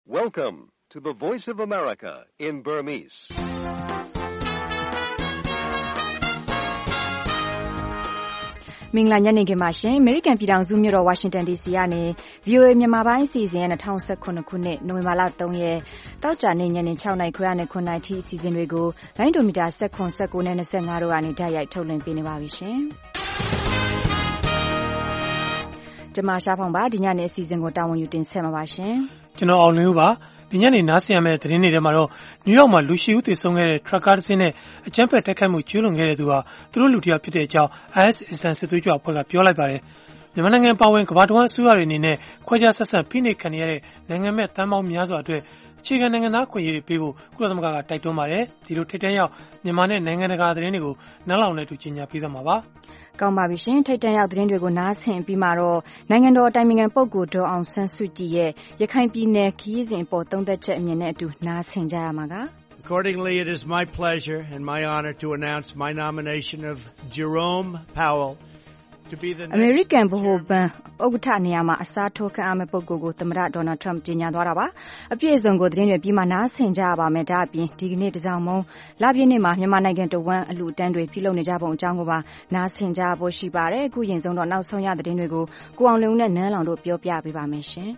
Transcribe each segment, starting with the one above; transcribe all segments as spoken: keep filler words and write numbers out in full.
Welcome to the Voice of America in Burmese. ။မင်္ဂလာညနေခင်းပါရှင်။ American ပြည်ထောင်စုမြို့တော် Washington ဒီ စီ ကနေ ဗွီအိုအေ မြန်မာပိုင်းအစီအစဉ်ရဲ့၂၀၁၇ ခုနှစ်နိုဝင်ဘာလ၃ရက်တောက်ကြနေ့ညနေ၆နာရီခွဲနဲ့9နာရီထိအစီအစဉ်တွေကိုလိုင်းဒိုမီတာ၁၇ ၁၉နဲ့၂၅တို့ကနေဓာတ်ရိုက်ထုတ်လွှင့်ပေးနေပါပြီရှင်။ကျွန်မရှားဖောင်ပါဒီညနေအစီအစဉ်ကိုတာဝန်ယူတင်ဆက်မှာပါရှင်။ကျွန်တော်အောင်လင်းဦးပါဒီညနေနားဆင်ရမယ့်သတင်းတွေထဲမှာတော့နယူးယောက်မှာလူရှိဦးတည်ဆုံးခဲ့တဲ့ထရက်ကားတစ်စင်းနဲ့အကြမ်းဖက်တိုက်ခိုက်မှုကျူးလွန်ခဲ့တဲ့သူဟာသူတို့လူတစ်ယောက်ဖြစ်တဲ့အကြောင်း အိုင်အက်စ် အစ္စလာမ်စစ်သွေးကြွအဖွဲ့ကပြောလိုက်ပါတယ်။မြန်မာနိုင်ငံပါဝင်ကမ္ဘာတဝန်းအစိုးရတွေအနေနဲ့ခွဲခြားဆက်ဆံဖိနှိပ်ခံရတဲ့နိုင်ငံမဲ့တန်းပေါင်းများစွာအတွက်အခြေခံနိုင်ငံသားခွင့်ရည်ပေးဖို့ကုလသမဂ္ဂကတိုက်တွန်းပါတယ်။ဒီလိုထိပ်တန်းရောက်မြန်မာနဲ့နိုင်ငံတကာသတင်းတွေကိုနားလောင်နဲ့တူကြီးညာပေးသွားမှာပါ။ကောင်းပါပြီရှင်ထိတ်တန့်ရောက်သတင်းတွေကိုနားဆင်ပြီးမှတော့နိုင်ငံတော်အတိုင်ပင်ခံပုဂ္ဂိုလ်ဒေါ်အောင်ဆန်းစုကြည်ရဲ့ရခိုင်ပြည်နယ်ခရီးစဉ်အပေါ်သုံးသပ်ချက်အမြင်နဲ့အတူနားဆင်ကြရမှာက Accordingly, it is my pleasure and my honor to announce my nomination of Jerome Powell to be the next American ဗဟိုဘဏ်ဥက္ကဋ္ဌနေရာမှာအစားထိုးခန့်အပ်မယ့်ပုဂ္ဂိုလ်ကိုသမ္မတဒေါ်နယ်ထရမ့်ကြေညာသွားတာပါအပြည့်အစုံကိုသတင်းတွေပြီးမှနားဆင်ကြရပါမယ်ဒါအပြင်ဒီကနေ့တစောင်းမုံလပြည့်နေ့မှာမြန်မာနိုင်ငံတဝန်းအလူတန်းတွေပြုလုပ်နေကြပုံအကြောင်းကိုပါနားဆင်ကြဖို့ရှိပါတယ်အခုရင်ဆုံးတော့နောက်ဆုံးရသတင်းတွေကိုကိုအောင်လင်းဦးနဲ့နန်းလောင်တို့ပြောပြပေးပါမယ်ရှင်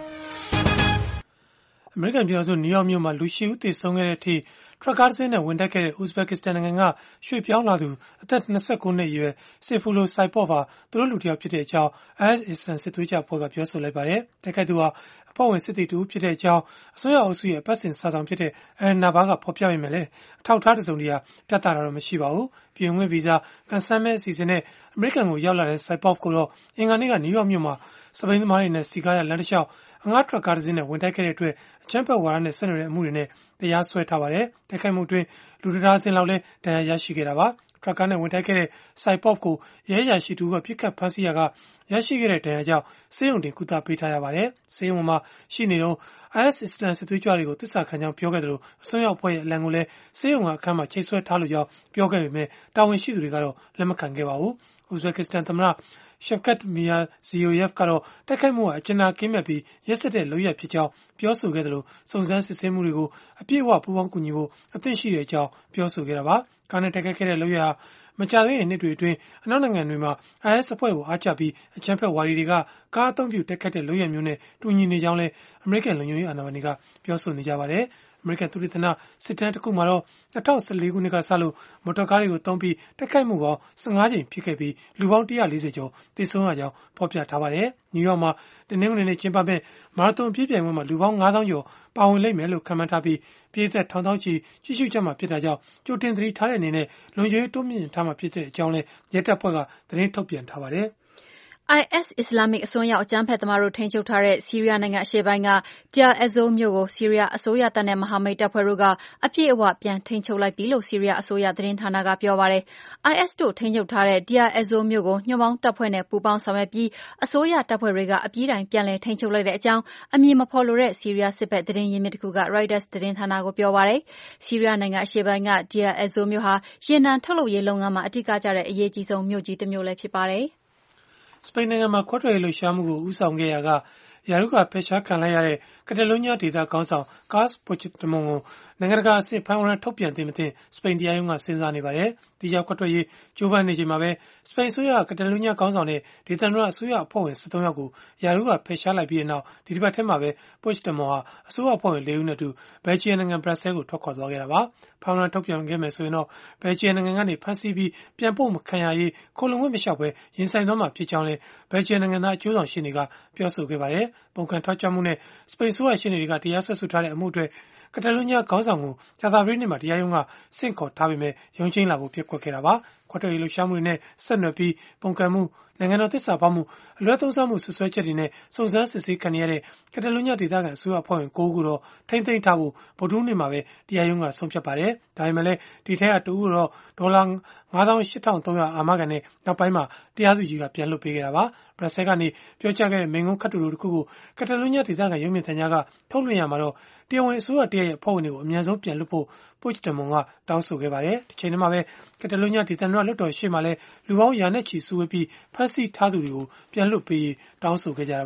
အမေရိကန်ပြည်ထောင်စုနယူးယောက်မြို့မှာလူရှိဦးတည်ဆုံးခဲ့တဲ့အထိထရက်ကားတစ်စင်းနဲ့ဝင်တိုက်ခဲ့တဲ့ဥဇဘက်ကစ္စတန်နိုင်ငံကရွှေ့ပြောင်းလာသူအသက်၂၉နှစ်အရွယ်စေဖူလိုစိုက်ပေါ့ပါသူတို့လူတစ်ယောက်ဖြစ်တဲ့အကြောင်း အိုင်အက်စ် အစ္စလာမ်စစ်သွေးကြွအဖွဲ့ကပြောဆိုလိုက်ပါတယ်။တိုက်ခိုက်သူဟာအဖွဲ့ဝင်စစ်သည်တူဖြစ်တဲ့အကြောင်းအစိုးရအုပ်စုရဲ့အပတ်စဉ်စာဆောင်ဖြစ်တဲ့အန်နာဘာကဖော်ပြပေမဲ့လည်းအထောက်အထားတစုံတရာပြသတာတော့မရှိပါဘူး။ပြည်ဝင်ဗီဇာကန်ဆယ်မဲ့အစီအစဉ်နဲ့အမေရိကန်ကိုရောက်လာတဲ့စိုက်ပေါ့ကိုတော့အင်္ဂါနေ့ကနယူးယောက်မြို့မှာစပိန်သမားတွေနဲ့စီကားရလမ်းတစ်လျှောက်အငှားထရက်ကားတစ်စင်းနဲ့ဝင်တိုက်ခဲ့တဲ့အတွက်အချမ်းဖက်ဝါဒနဲ့ဆက်နွယ်တဲ့အမှုတွေနဲ့တရားစွဲထားပါတယ်။တိုက်ခိုက်မှုအတွင်းလူတစ်ဒါဇင်လောက်လည်းဒဏ်ရာရရှိခဲ့တာပါ။ထရက်ကားနဲ့ဝင်တိုက်ခဲ့တဲ့စိုက်ပေါ့ကိုရဲရရှိသူကပြစ်ခတ်ဖမ်းဆီးရကရရှိခဲ့တဲ့ဒဏ်ရာကြောင့်စေယုံတင်ကုသပေးထားရပါတယ်။စေယုံမှာရှိနေတော့ အိုင်အက်စ် အစ္စလာမ်စစ်သွေးကြွတွေကိုတစ္ဆာခံကြောင်းပြောခဲ့တယ်လို့အစွန်းရောက်အဖွဲ့ရဲ့အလံကိုလည်းစေယုံကအခမ်းမှာချိတ်ဆွဲထားလို့ကြောင်းပြောခဲ့ပေမဲ့တာဝန်ရှိသူတွေကတော့လက်မခံခဲ့ပါဘူး။ဥဇဘက်ကစ္စတန်သမ္မတShavkat Mirziyoyev ကတော့တိုက်ခိုက်မှုဟာအကျဉ်းသားကင်းမဲ့ပြီးရက်စက်တဲ့လုပ်ရပ်ဖြစ်ကြောင်းပြောဆိုခဲ့တယ်လို့စုံစမ်းစစ်ဆေးမှုတွေကိုအပြည့်အဝပူးပေါင်းကူညီဖို့အသင့်ရှိတဲ့အကြောင်းပြောဆိုခဲ့တာပါ။ကားနဲ့တိုက်ခိုက်ခဲ့တဲ့လုပ်ရပ်ဟာမကြာသေးခင်နှစ်တွေအတွင်းအနောက်နိုင်ငံတွေမှာ အိုင်အက်စ် အဖွဲ့ကိုအားကျပြီးအကြမ်းဖက်ဝါဒီတွေကကားအသုံးပြုတိုက်ခိုက်တဲ့လုပ်ရပ်မျိုးနဲ့တူညီနေကြောင်းလည်းအမေရိကန်လုံခြုံရေးအာဏာပိုင်တွေကပြောဆိုနေကြပါတယ်။အမေရိကန်သုတေသနစစ်တမ်းတစ်ခုမှာတော့၂၀၁၄ခုနှစ်ကစလို့မော်တော်ကားတွေကိုသုံးပြီးတိုက်ခိုက်မှုပေါင်း၁၅ကြိမ်ဖြစ်ခဲ့ပြီးလူပေါင်း၁၄၀ကျော်သေဆုံးရကြောင်းဖော်ပြထားပါတယ်။နယူးယောက်မှာတနင်္ဂနွေနေ့ကျင်းပမဲ့မာရသွန်ပြေးပြိုင်ပွဲမှာလူပေါင်း၅သောင်းကျော်ပါဝင်လိမ့်မယ်လို့ခန့်မှန်းထားပြီးပြည်သက်ထောင်ထောင်ချီကြည့်ရှုကြမှာဖြစ်တာကြောင့်ကြိုတင်သတိထားတဲ့အနေနဲ့လုံခြုံရေးတိုးမြင့်ထားမှာဖြစ်တဲ့အကြောင်းလည်းရဲတပ်ဖွဲ့ကသတင်းထုတ်ပြန်ထားပါတယ်။အိုင်အက်စ် အစ္စလာမစ်အစွန်းရောက်အကြမ်းဖက်သမားတို့ထိန်းချုပ်ထားတဲ့ဆီးရီးယားနိုင်ငံအရှေ့ပိုင်းက Deir ez-Zor မြို့ကိုဆီးရီးယားအစိုးရတပ်နဲ့မဟာမိတ်တပ်ဖွဲ့တို့ကအပြည့်အဝပြန်ထိန်းချုပ်လိုက်ပြီလို့ဆီးရီးယားအစိုးရသတင်းဌာနကပြောပါတယ်။ အိုင်အက်စ်တို့ထိန်းချုပ်ထားတဲ့ Deir ez-Zor မြို့ကိုညွန့်ပေါင်းတပ်ဖွဲ့နဲ့ပူးပေါင်းဆောင်ရွက်ပြီးအစိုးရတပ်ဖွဲ့တွေကအပြီးတိုင်ပြန်လည်ထိန်းချုပ်လိုက်တဲ့အကြောင်းအမည်မဖော်လိုတဲ့ဆီးရီးယားစစ်ဘက်သတင်းရင်းမြစ်တစ်ခုက Reuters သတင်းဌာနကိုပြောပါတယ်။ဆီးရီးယားနိုင်ငံအရှေ့ပိုင်းက Deir ez-Zor မြို့ဟာရေနံထုတ်လုပ်ရေးလုပ်ငန်းမှာအဓိကကျတဲ့အရေးကြီးဆုံးမြို့ကြီးတစ်မြို့လည်းဖြစ်ပါတယ်။စပိန်နိုင်ငံမှာခွဲထွက်ရေးလှုပ်ရှားမှုကိုဦးဆောင်ခဲ့ရာကရာထူးကဖယ်ရှားခံလိုက်ရတဲ့ကက်တလိုးညားဒေသခေါင်းဆောင် Carles Puigdemont ကိုနိုင်ငံတကာအဆင့်ဖမ်းဝရမ်းထုတ်ပြန်သင့်မသင့်စပိန်တရားရုံးကစဉ်းစားနေပါတယ်။ဒီရောက်ခွဲထွက်ရေးကြိုးပမ်းနေချိန်မှာပဲစပိန်အစိုးရကကက်တလိုးညားခေါင်းဆောင်တဲ့ဒေသန္တရအစိုးရအဖွဲ့ဝင်၁၃ယောက်ကိုရာထူးကဖယ်ရှားလိုက်ပြီးတဲ့နောက်ဒီတစ်ပတ်ထဲမှာပဲ Puigdemont ဟာအစိုးရအဖွဲ့ဝင်၄ဦးနဲ့အတူဘယ်လ်ဂျီယံနိုင်ငံဘရပ်ဆဲလ်ကိုထွက်ခွာသွားခဲ့တာပါ။ဖမ်းဝရမ်းထုတ်ပြန်ခဲ့မယ်ဆိုရင်တော့ဘယ်လ်ဂျီယံနိုင်ငံကနေဖမ်းဆီးပြီးပြန်ပို့မခံရရေးခိုလုံခွင့်မလျှောက်ဘဲရင်ဆိုင်သွားမှာဖြစ်ကြောင်းလည်းဘယ်လ်ဂျီယံနိုင်ငံသားအကျိုးဆောင်ရှေ့နေကပြောဆိုခဲ့ပါတယ်။ပုံကန်ထွက်ကြမှုနဲ့စပိန်ဆိုရရှေ့နေတွေကတရားစွဲဆိုထားတဲ့အမှုအတွက်ကက်တလိုးညားခေါင်းဆောင်ကိုကြာသပတေးနေ့မှာတရားရုံးကဆင့်ခေါ်ထားပေမဲ့ရုံးချင်းလာဖို့ပြက်ကွက်ခဲ့တာပါ။ခွဲထွက်ရေးလှုပ်ရှားမှုတွေနဲ့ဆက်နွယ်ပြီးပုံကန်မှုနိုင်ငံတော်သစ္စာဖောက်မှုအလွဲသုံးစားမှုဆွဆွဲချက်တွေနဲ့စုံစမ်းစစ်ဆေးခံရတဲ့ကက်တလိုးညားဒေသခံအစိုးရအဖွဲ့ဝင်၉ဦးကိုတော့ထိမ့်သိမ်းထားဖို့ဗုဒ္ဓဟူးနေ့မှာပဲတရားရုံးကဆုံးဖြတ်ပါတယ်။ဒါပေမဲ့လည်းဒီထက်ကတဦးတော့ဒေါ်လာ၅သောင်း၈ထောင်သုံးရာအာမခံနဲ့နောက်ပိုင်းမှာတရားသူကြီးကပြန်လွှတ်ပေးခဲ့တာပါ။ဘရပ်ဆဲလ်ကနေပြောကြားခဲ့တဲ့မိန့်ခွန်းခတ်တူတူတစ်ခုကိုကက်တလိုးညားဒေသခံရုပ်မြင်သံကြားကထုတ်လွှင့်ရမှာတော့တရားဝင်အစိုးရတရက်ရဲ့အဖွဲ့ဝင်တွေကိုအမြန်ဆုံးပြန်လွှတ်ဖို့ Puigdemont ကတောင်းဆိုခဲ့ပါတယ်။ဒီချိန်မှာပဲကက်တလိုးညားဒေသန္တရလွှတ်တော်ရှေ့မှာလည်းလူပေါင်းရာနဲ့ချီစုဝေးပြီးဖမ်းဆီးထားသူတွေကိုပြန်လွှတ်ပေးတောင်းဆိုခဲ့ကြတာပါ။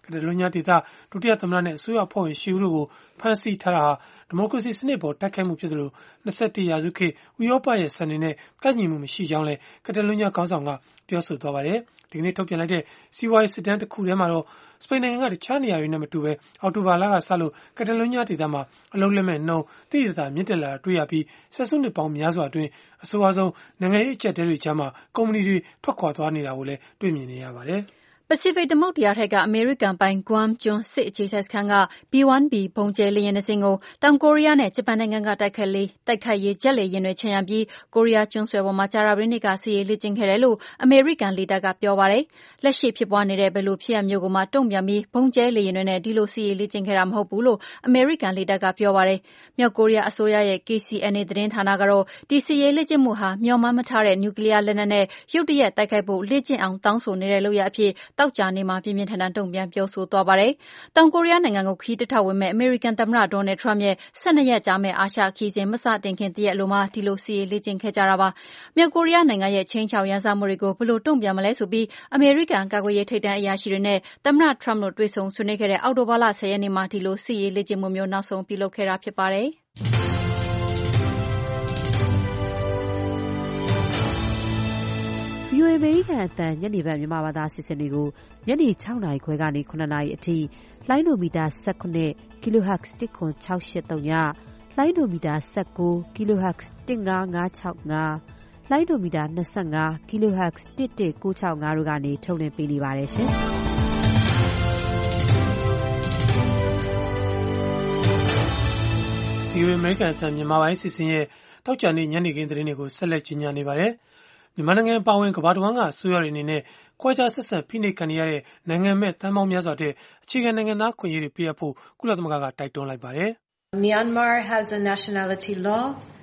ကတလိုညာဒေသဒုတိယသမ္မတနဲ့အစိုးရအဖွဲ့ဝင်ရှီဦးတို့ကိုဖမ်းဆီးထားတာဟာဒီမိုကရေစီစနစ်ပေါ်တိုက်ခိုက်မှုဖြစ်သလို၂၁ရာစုခေတ်ဥရောပရဲ့စံနေနဲ့ကန့်ညီမှုမရှိကြောင်းလည်းကတလိုညာခေါင်းဆောင်ကပြောဆိုသွားပါတယ်ဒီကနေ့ထုတ်ပြန်လိုက်တဲ့စီးပွားရေးစစ်တမ်းတစ်ခုထဲမှာတော့စပိန်နိုင်ငံကတခြားနေရာတွေနဲ့မတူဘဲအော်တိုဘာလကစလို့ကတလိုညာဒေသမှာအလုံးလက်မဲ့နှုန်းတိကျတာမြင့်တက်လာတာတွေ့ရပြီးဆက်စုနှစ်ပေါင်းများစွာအတွင်းအဆိုအဆုံးနိုင်ငံရေးအကျပ်တဲတွေကြားမှာကုမ္ပဏီတွေထွက်ခွာသွားနေတာကိုလည်းတွေ့မြင်နေရပါတယ်ပစိဖိတ်သမုဒ္ဒရာထဲကအမေရိကန်ပိုင် Guam ကျွန်းစစ်အခြေစိုက်စခန်းက ဘီ ဝမ် ဘီ ဘုံကျဲလေယာဉ်တစ်စင်းကိုတောင်ကိုရီးယားနဲ့ဂျပန်နိုင်ငံကတိုက်ခိုက်လေတိုက်ခိုက်ရေးဂျက်လေယာဉ်တွေချန်ရံပြီးကိုရီးယားကျွန်းဆွယ်ပေါ်မှာကြာသပတေးနေ့ကစစ်ရေးလေ့ကျင့်ခဲ့တယ်လို့အမေရိကန်လေတပ်ကပြောပါတယ်။လက်ရှိဖြစ်ပွားနေတဲ့ဘယ်လိုဖြစ်ရပ်မျိုးကိုမှတုံ့ပြန်ပြီးဘုံကျဲလေယာဉ်တွေနဲ့ဒီလိုစစ်ရေးလေ့ကျင့်ခဲ့တာမဟုတ်ဘူးလို့အမေရိကန်လေတပ်ကပြောပါတယ်။မြောက်ကိုရီးယားအစိုးရရဲ့ ကေ စီ အန် အေ သတင်းဌာနကတော့ဒီစစ်ရေးလေ့ကျင့်မှုဟာမျှော်မှန်းမထားတဲ့နျူကလီးယားလက်နက်နဲ့ရုတ်တရက်တိုက်ခိုက်ဖို့လေ့ကျင့်အောင်တောင်းဆိုနေတဲ့လုပ်ရပ်အဖြစ်တောက်ကြနေမှာပြင်းပြင်းထန်ထန်တုံ့ပြန်ပြောဆိုသွားပါတယ်။တောင်ကိုရီးယားနိုင်ငံကိုခရီးတစ်ထောက်ဝင်မဲ့အမေရိကန်သမ္မတဒေါ်နယ်ထရမ့်ရဲ့၁၂ရက်ကြာမဲ့အာရှခရီးစဉ်မစတင်ခင်တရက်လိုမှာဒီလိုစီရေးလေ့ကျင့်ခဲ့ကြတာပါ။မြောက်ကိုရီးယားနိုင်ငံရဲ့ချင်းချောက်ရန်စမှုတွေကိုဘယ်လိုတုံ့ပြန်မလဲဆိုပြီးအမေရိကန်ကာကွယ်ရေးထိပ်တန်းအရာရှိတွေနဲ့သမ္မတထရမ့်တို့တွေ့ဆုံဆွေးနွေးခဲ့တဲ့အောက်တိုဘာလ၁၀ရက်နေ့မှာဒီလိုစီရေးလေ့ကျင့်မှုမျိုးနောက်ဆုံးပြုလုပ်ခဲ့တာဖြစ်ပါတယ်။ဗီအိုအေ အမေရိကန်အသံညနေပိုင်းမြန်မာဘာသာအစီအစဉ်တွေကိုညနေ၆နာရီခွဲကနေ၇နာရီအထိလိုင်းဒိုမီတာ၁၇ kilohertz တစ်ခွန်၆၈၃ညလိုင်းဒိုမီတာ၁၉ kilohertz တစ်၅၅၆၅လိုင်းဒိုမီတာ၂၅ kilohertz တစ်၁၉၆၅တို့ကနေထုတ်လွှင့်ပေးနေပါတယ်ရှင်။ဗီအိုအေ အမေရိကန်အသံမြန်မာပိုင်းအစီအစဉ်ရဲ့တောက်ကြနေ့ညနေခင်းသတင်းတွေကိုဆက်လက်ကြီးညာနေပါတယ်။မြန်မာနိုင်ငံအပါအဝင်ကမ္ဘာတစ်ဝန်းကအစိုးရတွေအနေနဲ့ကွာခြားဆက်ဆံဖိနှိပ်ခံနေရတဲ့နိုင်ငံမဲ့တန်းပေါင်းများစွာတဲ့အခြေခံနိုင်ငံသားခွင့်ရေးတွေပေးအပ်ဖို့ကုလသမဂ္ဂကတိုက်တွန်းလိုက်ပါတယ်။ Myanmar has a nationality law.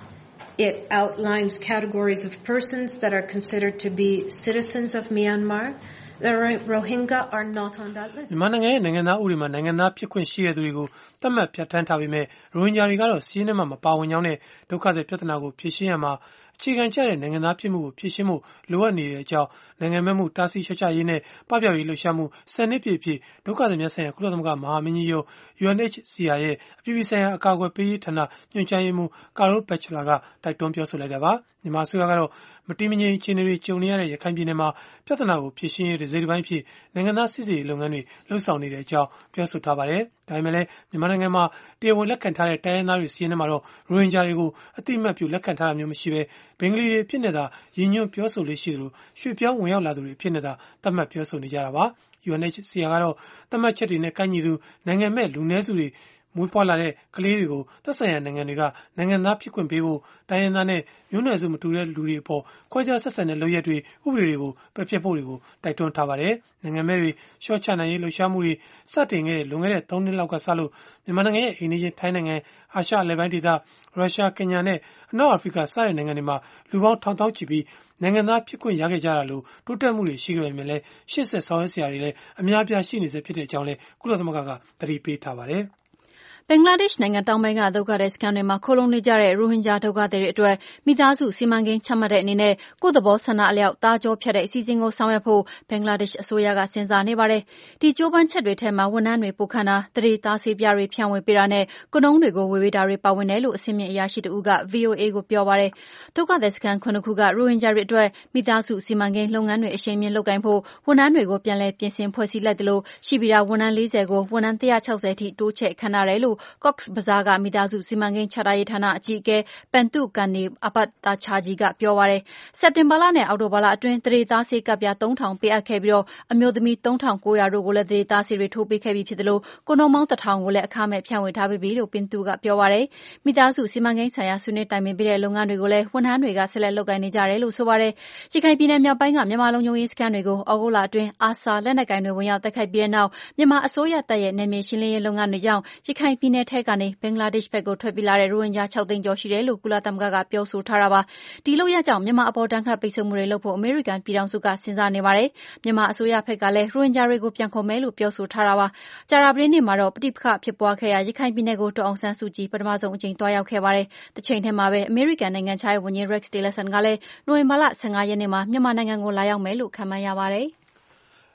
It outlines categories of persons that are considered to be citizens of Myanmar.The Rohingya are not on that list. မြန်မာနိုင်ငံရဲ့နိုင်ငံသားဥပဒေမှာနိုင်ငံသားဖြစ်ခွင့်ရှိတဲ့သူတွေကိုသတ်မှတ်ပြဋ္ဌာန်းထားပေမဲ့ရိုဟင်ဂျာတွေကတော့စီးရဲနဲ့မှမပါဝင်ကြောင်းနဲ့ဒုက္ခသည်ပြဿနာကိုဖြေရှင်းရမှာအခြေခံကျတဲ့နိုင်ငံသားဖြစ်မှုကိုဖြေရှင်းမှုလိုအပ်နေတဲ့အကြောင်းနိုင်ငံမဲ့မှုတားဆီးရှော့ချရေးနဲ့ပပျောက်ရေးလှုပ်ရှားမှုစံနှစ်ပြည့်ဖြစ်ဒုက္ခသည်များဆိုင်ရာကုလသမဂ္ဂမဟာမင်းကြီးရုံး ယူအန် အိုက်ချ် စီ အာ ရဲ့အပြည်ပြည်ဆိုင်ရာအကာအကွယ်ပေးရေးဌာနညွှန်ကြားရေးမှူး Carol Batchelor ကတိုက်တွန်းပြောဆိုလိုက်တာပါမြန်မာအစိုးရကတော့မတည်မငြိမ်အခြေအနေတွေကြုံနေရတဲ့ရခိုင်ပြည်နယ်မှာပြဿနာကိုဖြေရှင်းရေးတစ်စိတ်တစ်ပိုင်းဖြစ်နိုင်ငံသားစစ်ဆေးရေးလုပ်ငန်းတွေလှုပ်ဆောင်နေတဲ့အကြောင်းပြောဆိုထားပါတယ်။ဒါပေမဲ့လည်းမြန်မာနိုင်ငံမှာတရားဝင်လက်ခံထားတဲ့တိုင်းရင်းသားတွေစီးရဲမှာတော့ရိုဟင်ဂျာတွေကိုအတိအမှတ်ပြုလက်ခံထားတာမျိုးမရှိဘဲဘင်္ဂလီတွေအဖြစ်နဲ့သာရည်ညွှန်းပြောဆိုလေးရှိသလိုရွှေ့ပြောင်းဝင်ရောက်လာသူတွေအဖြစ်နဲ့သာသတ်မှတ်ပြောဆိုနေကြတာပါ။ ယူအန် အိုက်ချ် စီ အာ ကတော့သတ်မှတ်ချက်တွေနဲ့ကိုက်ညီသူနိုင်ငံမဲ့လူနည်းစုတွေမွေးဖွားလာတဲ့ကလေးတွေကိုသက်ဆိုင်ရာနိုင်ငံတွေကနိုင်ငံသားဖြစ်ခွင့်ပေးဖို့တိုင်းရင်းသားနဲ့မျိုးနွယ်စုမတူတဲ့လူတွေအပေါ်ခွဲခြားဆက်ဆံတဲ့လုပ်ရက်တွေဥပဒေတွေကိုပယ်ဖျက်ဖို့တွေကိုတိုက်တွန်းထားပါတယ်။နိုင်ငံမဲ့တွေရှော့ချနိုင်ရေးလှုပ်ရှားမှုတွေစတင်ခဲ့တဲ့လွန်ခဲ့တဲ့သုံးနှစ်လောက်ကစလို့မြန်မာနိုင်ငံရဲ့အိမ်နီးချင်းထိုင်းနိုင်ငံအာရှအလယ်ပိုင်းဒေသရုရှားကင်ညာနဲ့အနောက်အာဖရိကစတဲ့နိုင်ငံတွေမှာလူပေါင်းထောင်သောင်းချီပြီးနိုင်ငံသားဖြစ်ခွင့်ရခဲ့ကြတာလို့တိုးတက်မှုတွေရှိခဲ့ပေမဲ့လည်းရှေ့ဆက်ဆောင်ရွက်စရာတွေလည်းအများအပြားရှိနေစေဖြစ်တဲ့အကြောင်းလည်းကုလသမဂ္ဂကသတိပေးထားပါတယ်။ဘင်္ဂလားဒေ့ရှ်နိုင်ငံတောင်ပိုင်းကဒုက္ခသည်စခန်းတွေမှာခိုလုံနေကြတဲ့ရိုဟင်ဂျာဒုက္ခသည်တွေအတွက်မိသားစုစီမံကိန်းချမှတ်တဲ့အနေနဲ့ကိုယ့်သဘောဆန္ဒအလျောက်သားကြောဖြတ်တဲ့အစီအစဉ်ကိုဆောင်ရွက်ဖို့ဘင်္ဂလားဒေ့ရှ်အစိုးရကစဉ်းစားနေပါတယ်။ဒီကြိုးပမ်းချက်တွေထဲမှာဝန်ထမ်းတွေပိုခန့်တာတရေသားဆေးပြားတွေဖြန့်ဝေပေးတာနဲ့ကုနှုံးတွေကိုဝေပေးတာတွေပါဝင်တယ်လို့အစည်းအမြင့်အရာရှိတဦးက ဗွီအိုအေကိုပြောပါတယ်။ဒုက္ခသည်စခန်းခုနှစ်ခုကရိုဟင်ဂျာတွေအတွက်မိသားစုစီမံကိန်းလုပ်ငန်းတွေအရှိန်မြင့်လုပ်ကိုင်ဖို့ဝန်ထမ်းတွေကိုပြန်လည်ပြင်ဆင်ဖွဲ့စည်းလိုက်တယ်လို့ရှိပြီးသားဝန်ထမ်း၄၀ကိုဝန်ထမ်း၁၆၀ထိတိုးချဲ့ခန့်ထားတယ်လို့ Cox's Bazarကမိသားစုစီမံကိန်းချထားရေးဌာနအကြီးအကဲပန်တုကန်နီအပတ်တာချာဂျီကပြောပါတယ်။စက်တင်ဘာလနဲ့အောက်တိုဘာလအတွင်းတရေသားဆေးကပ်ပြားသုံးထောင်ပေးအပ်ခဲ့ပြီးအမျိုးသမီးသုံးထောင်ကိုးရာတို့ကိုလည်းတရေသားဆေးတွေထိုးပေးခဲ့ပြီးဖြစ်တယ်လို့ကိုနှုံမောင်းတစ်ထောင်ကိုလည်းအခမဲ့ဖြန့်ဝေထားပြီးလို့ပင်တုကပြောပါတယ်။မိသားစုစီမံကိန်းဆိုင်ရာဆွေးနွေးတိုင်ပင်ပေးတဲ့လုပ်ငန်းတွေကိုလည်းဝန်ထမ်းတွေကဆက်လက်လုပ်ကိုင်နေကြတယ်လို့ဆိုပါတယ်။ရခိုင်ပြည်နယ်မြောက်ပိုင်းကမြန်မာလုံခြုံရေးစခန်းတွေကိုဩဂုတ်လအတွင်းအာဆာလက်နက်ကိုင်တွေဝင်ရောက်တိုက်ခိုက်ပြီးတဲ့နောက်မြန်မာအစိုးရတပ်ရဲ့နယ်မြေရှင်းလင်းရေးလုပ်ငန်းတွေကြောင့်ရခိုင်ပြည်နယ်ထဲကနေဘင်္ဂလားဒေ့ရှ်ဘက်ကိုထွက်ပြေးလာတဲ့ရိုဟင်ဂျာ၆သိန်းကျော်ရှိတယ်လို့ကုလသမဂ္ဂကပြောဆိုထားတာပါ။ဒီလုပ်ရပ်ကြောင့်မြန်မာအပေါ်တန်းခတ်ပိတ်ဆို့မှုတွေလုပ်ဖို့အမေရိကန်ပြည်ထောင်စုကစဉ်းစားနေပါတယ်။မြန်မာအစိုးရဘက်ကလည်းရိုဟင်ဂျာတွေကိုပြန်ခေါ်မယ်လို့ပြောဆိုထားတာပါ။ကြာသပတေးနေ့မှာတော့ပဋိပက္ခဖြစ်ပွားခဲ့ရာရခိုင်ပြည်နယ်ကိုဒေါ်အောင်ဆန်းစုကြည်ပထမဆုံးအကြိမ်သွားရောက်ခဲ့ပါတယ်။တစ်ချိန်ထဲမှာပဲအမေရိကန်နိုင်ငံခြားရေးဝန်ကြီး Rex Tillerson ကလည်းနိုဝင်ဘာလ၁၅ရက်နေ့မှာမြန်မာနိုင်ငံကိုလာရောက်မယ်လို့ခန့်မှန်းရပါတယ်။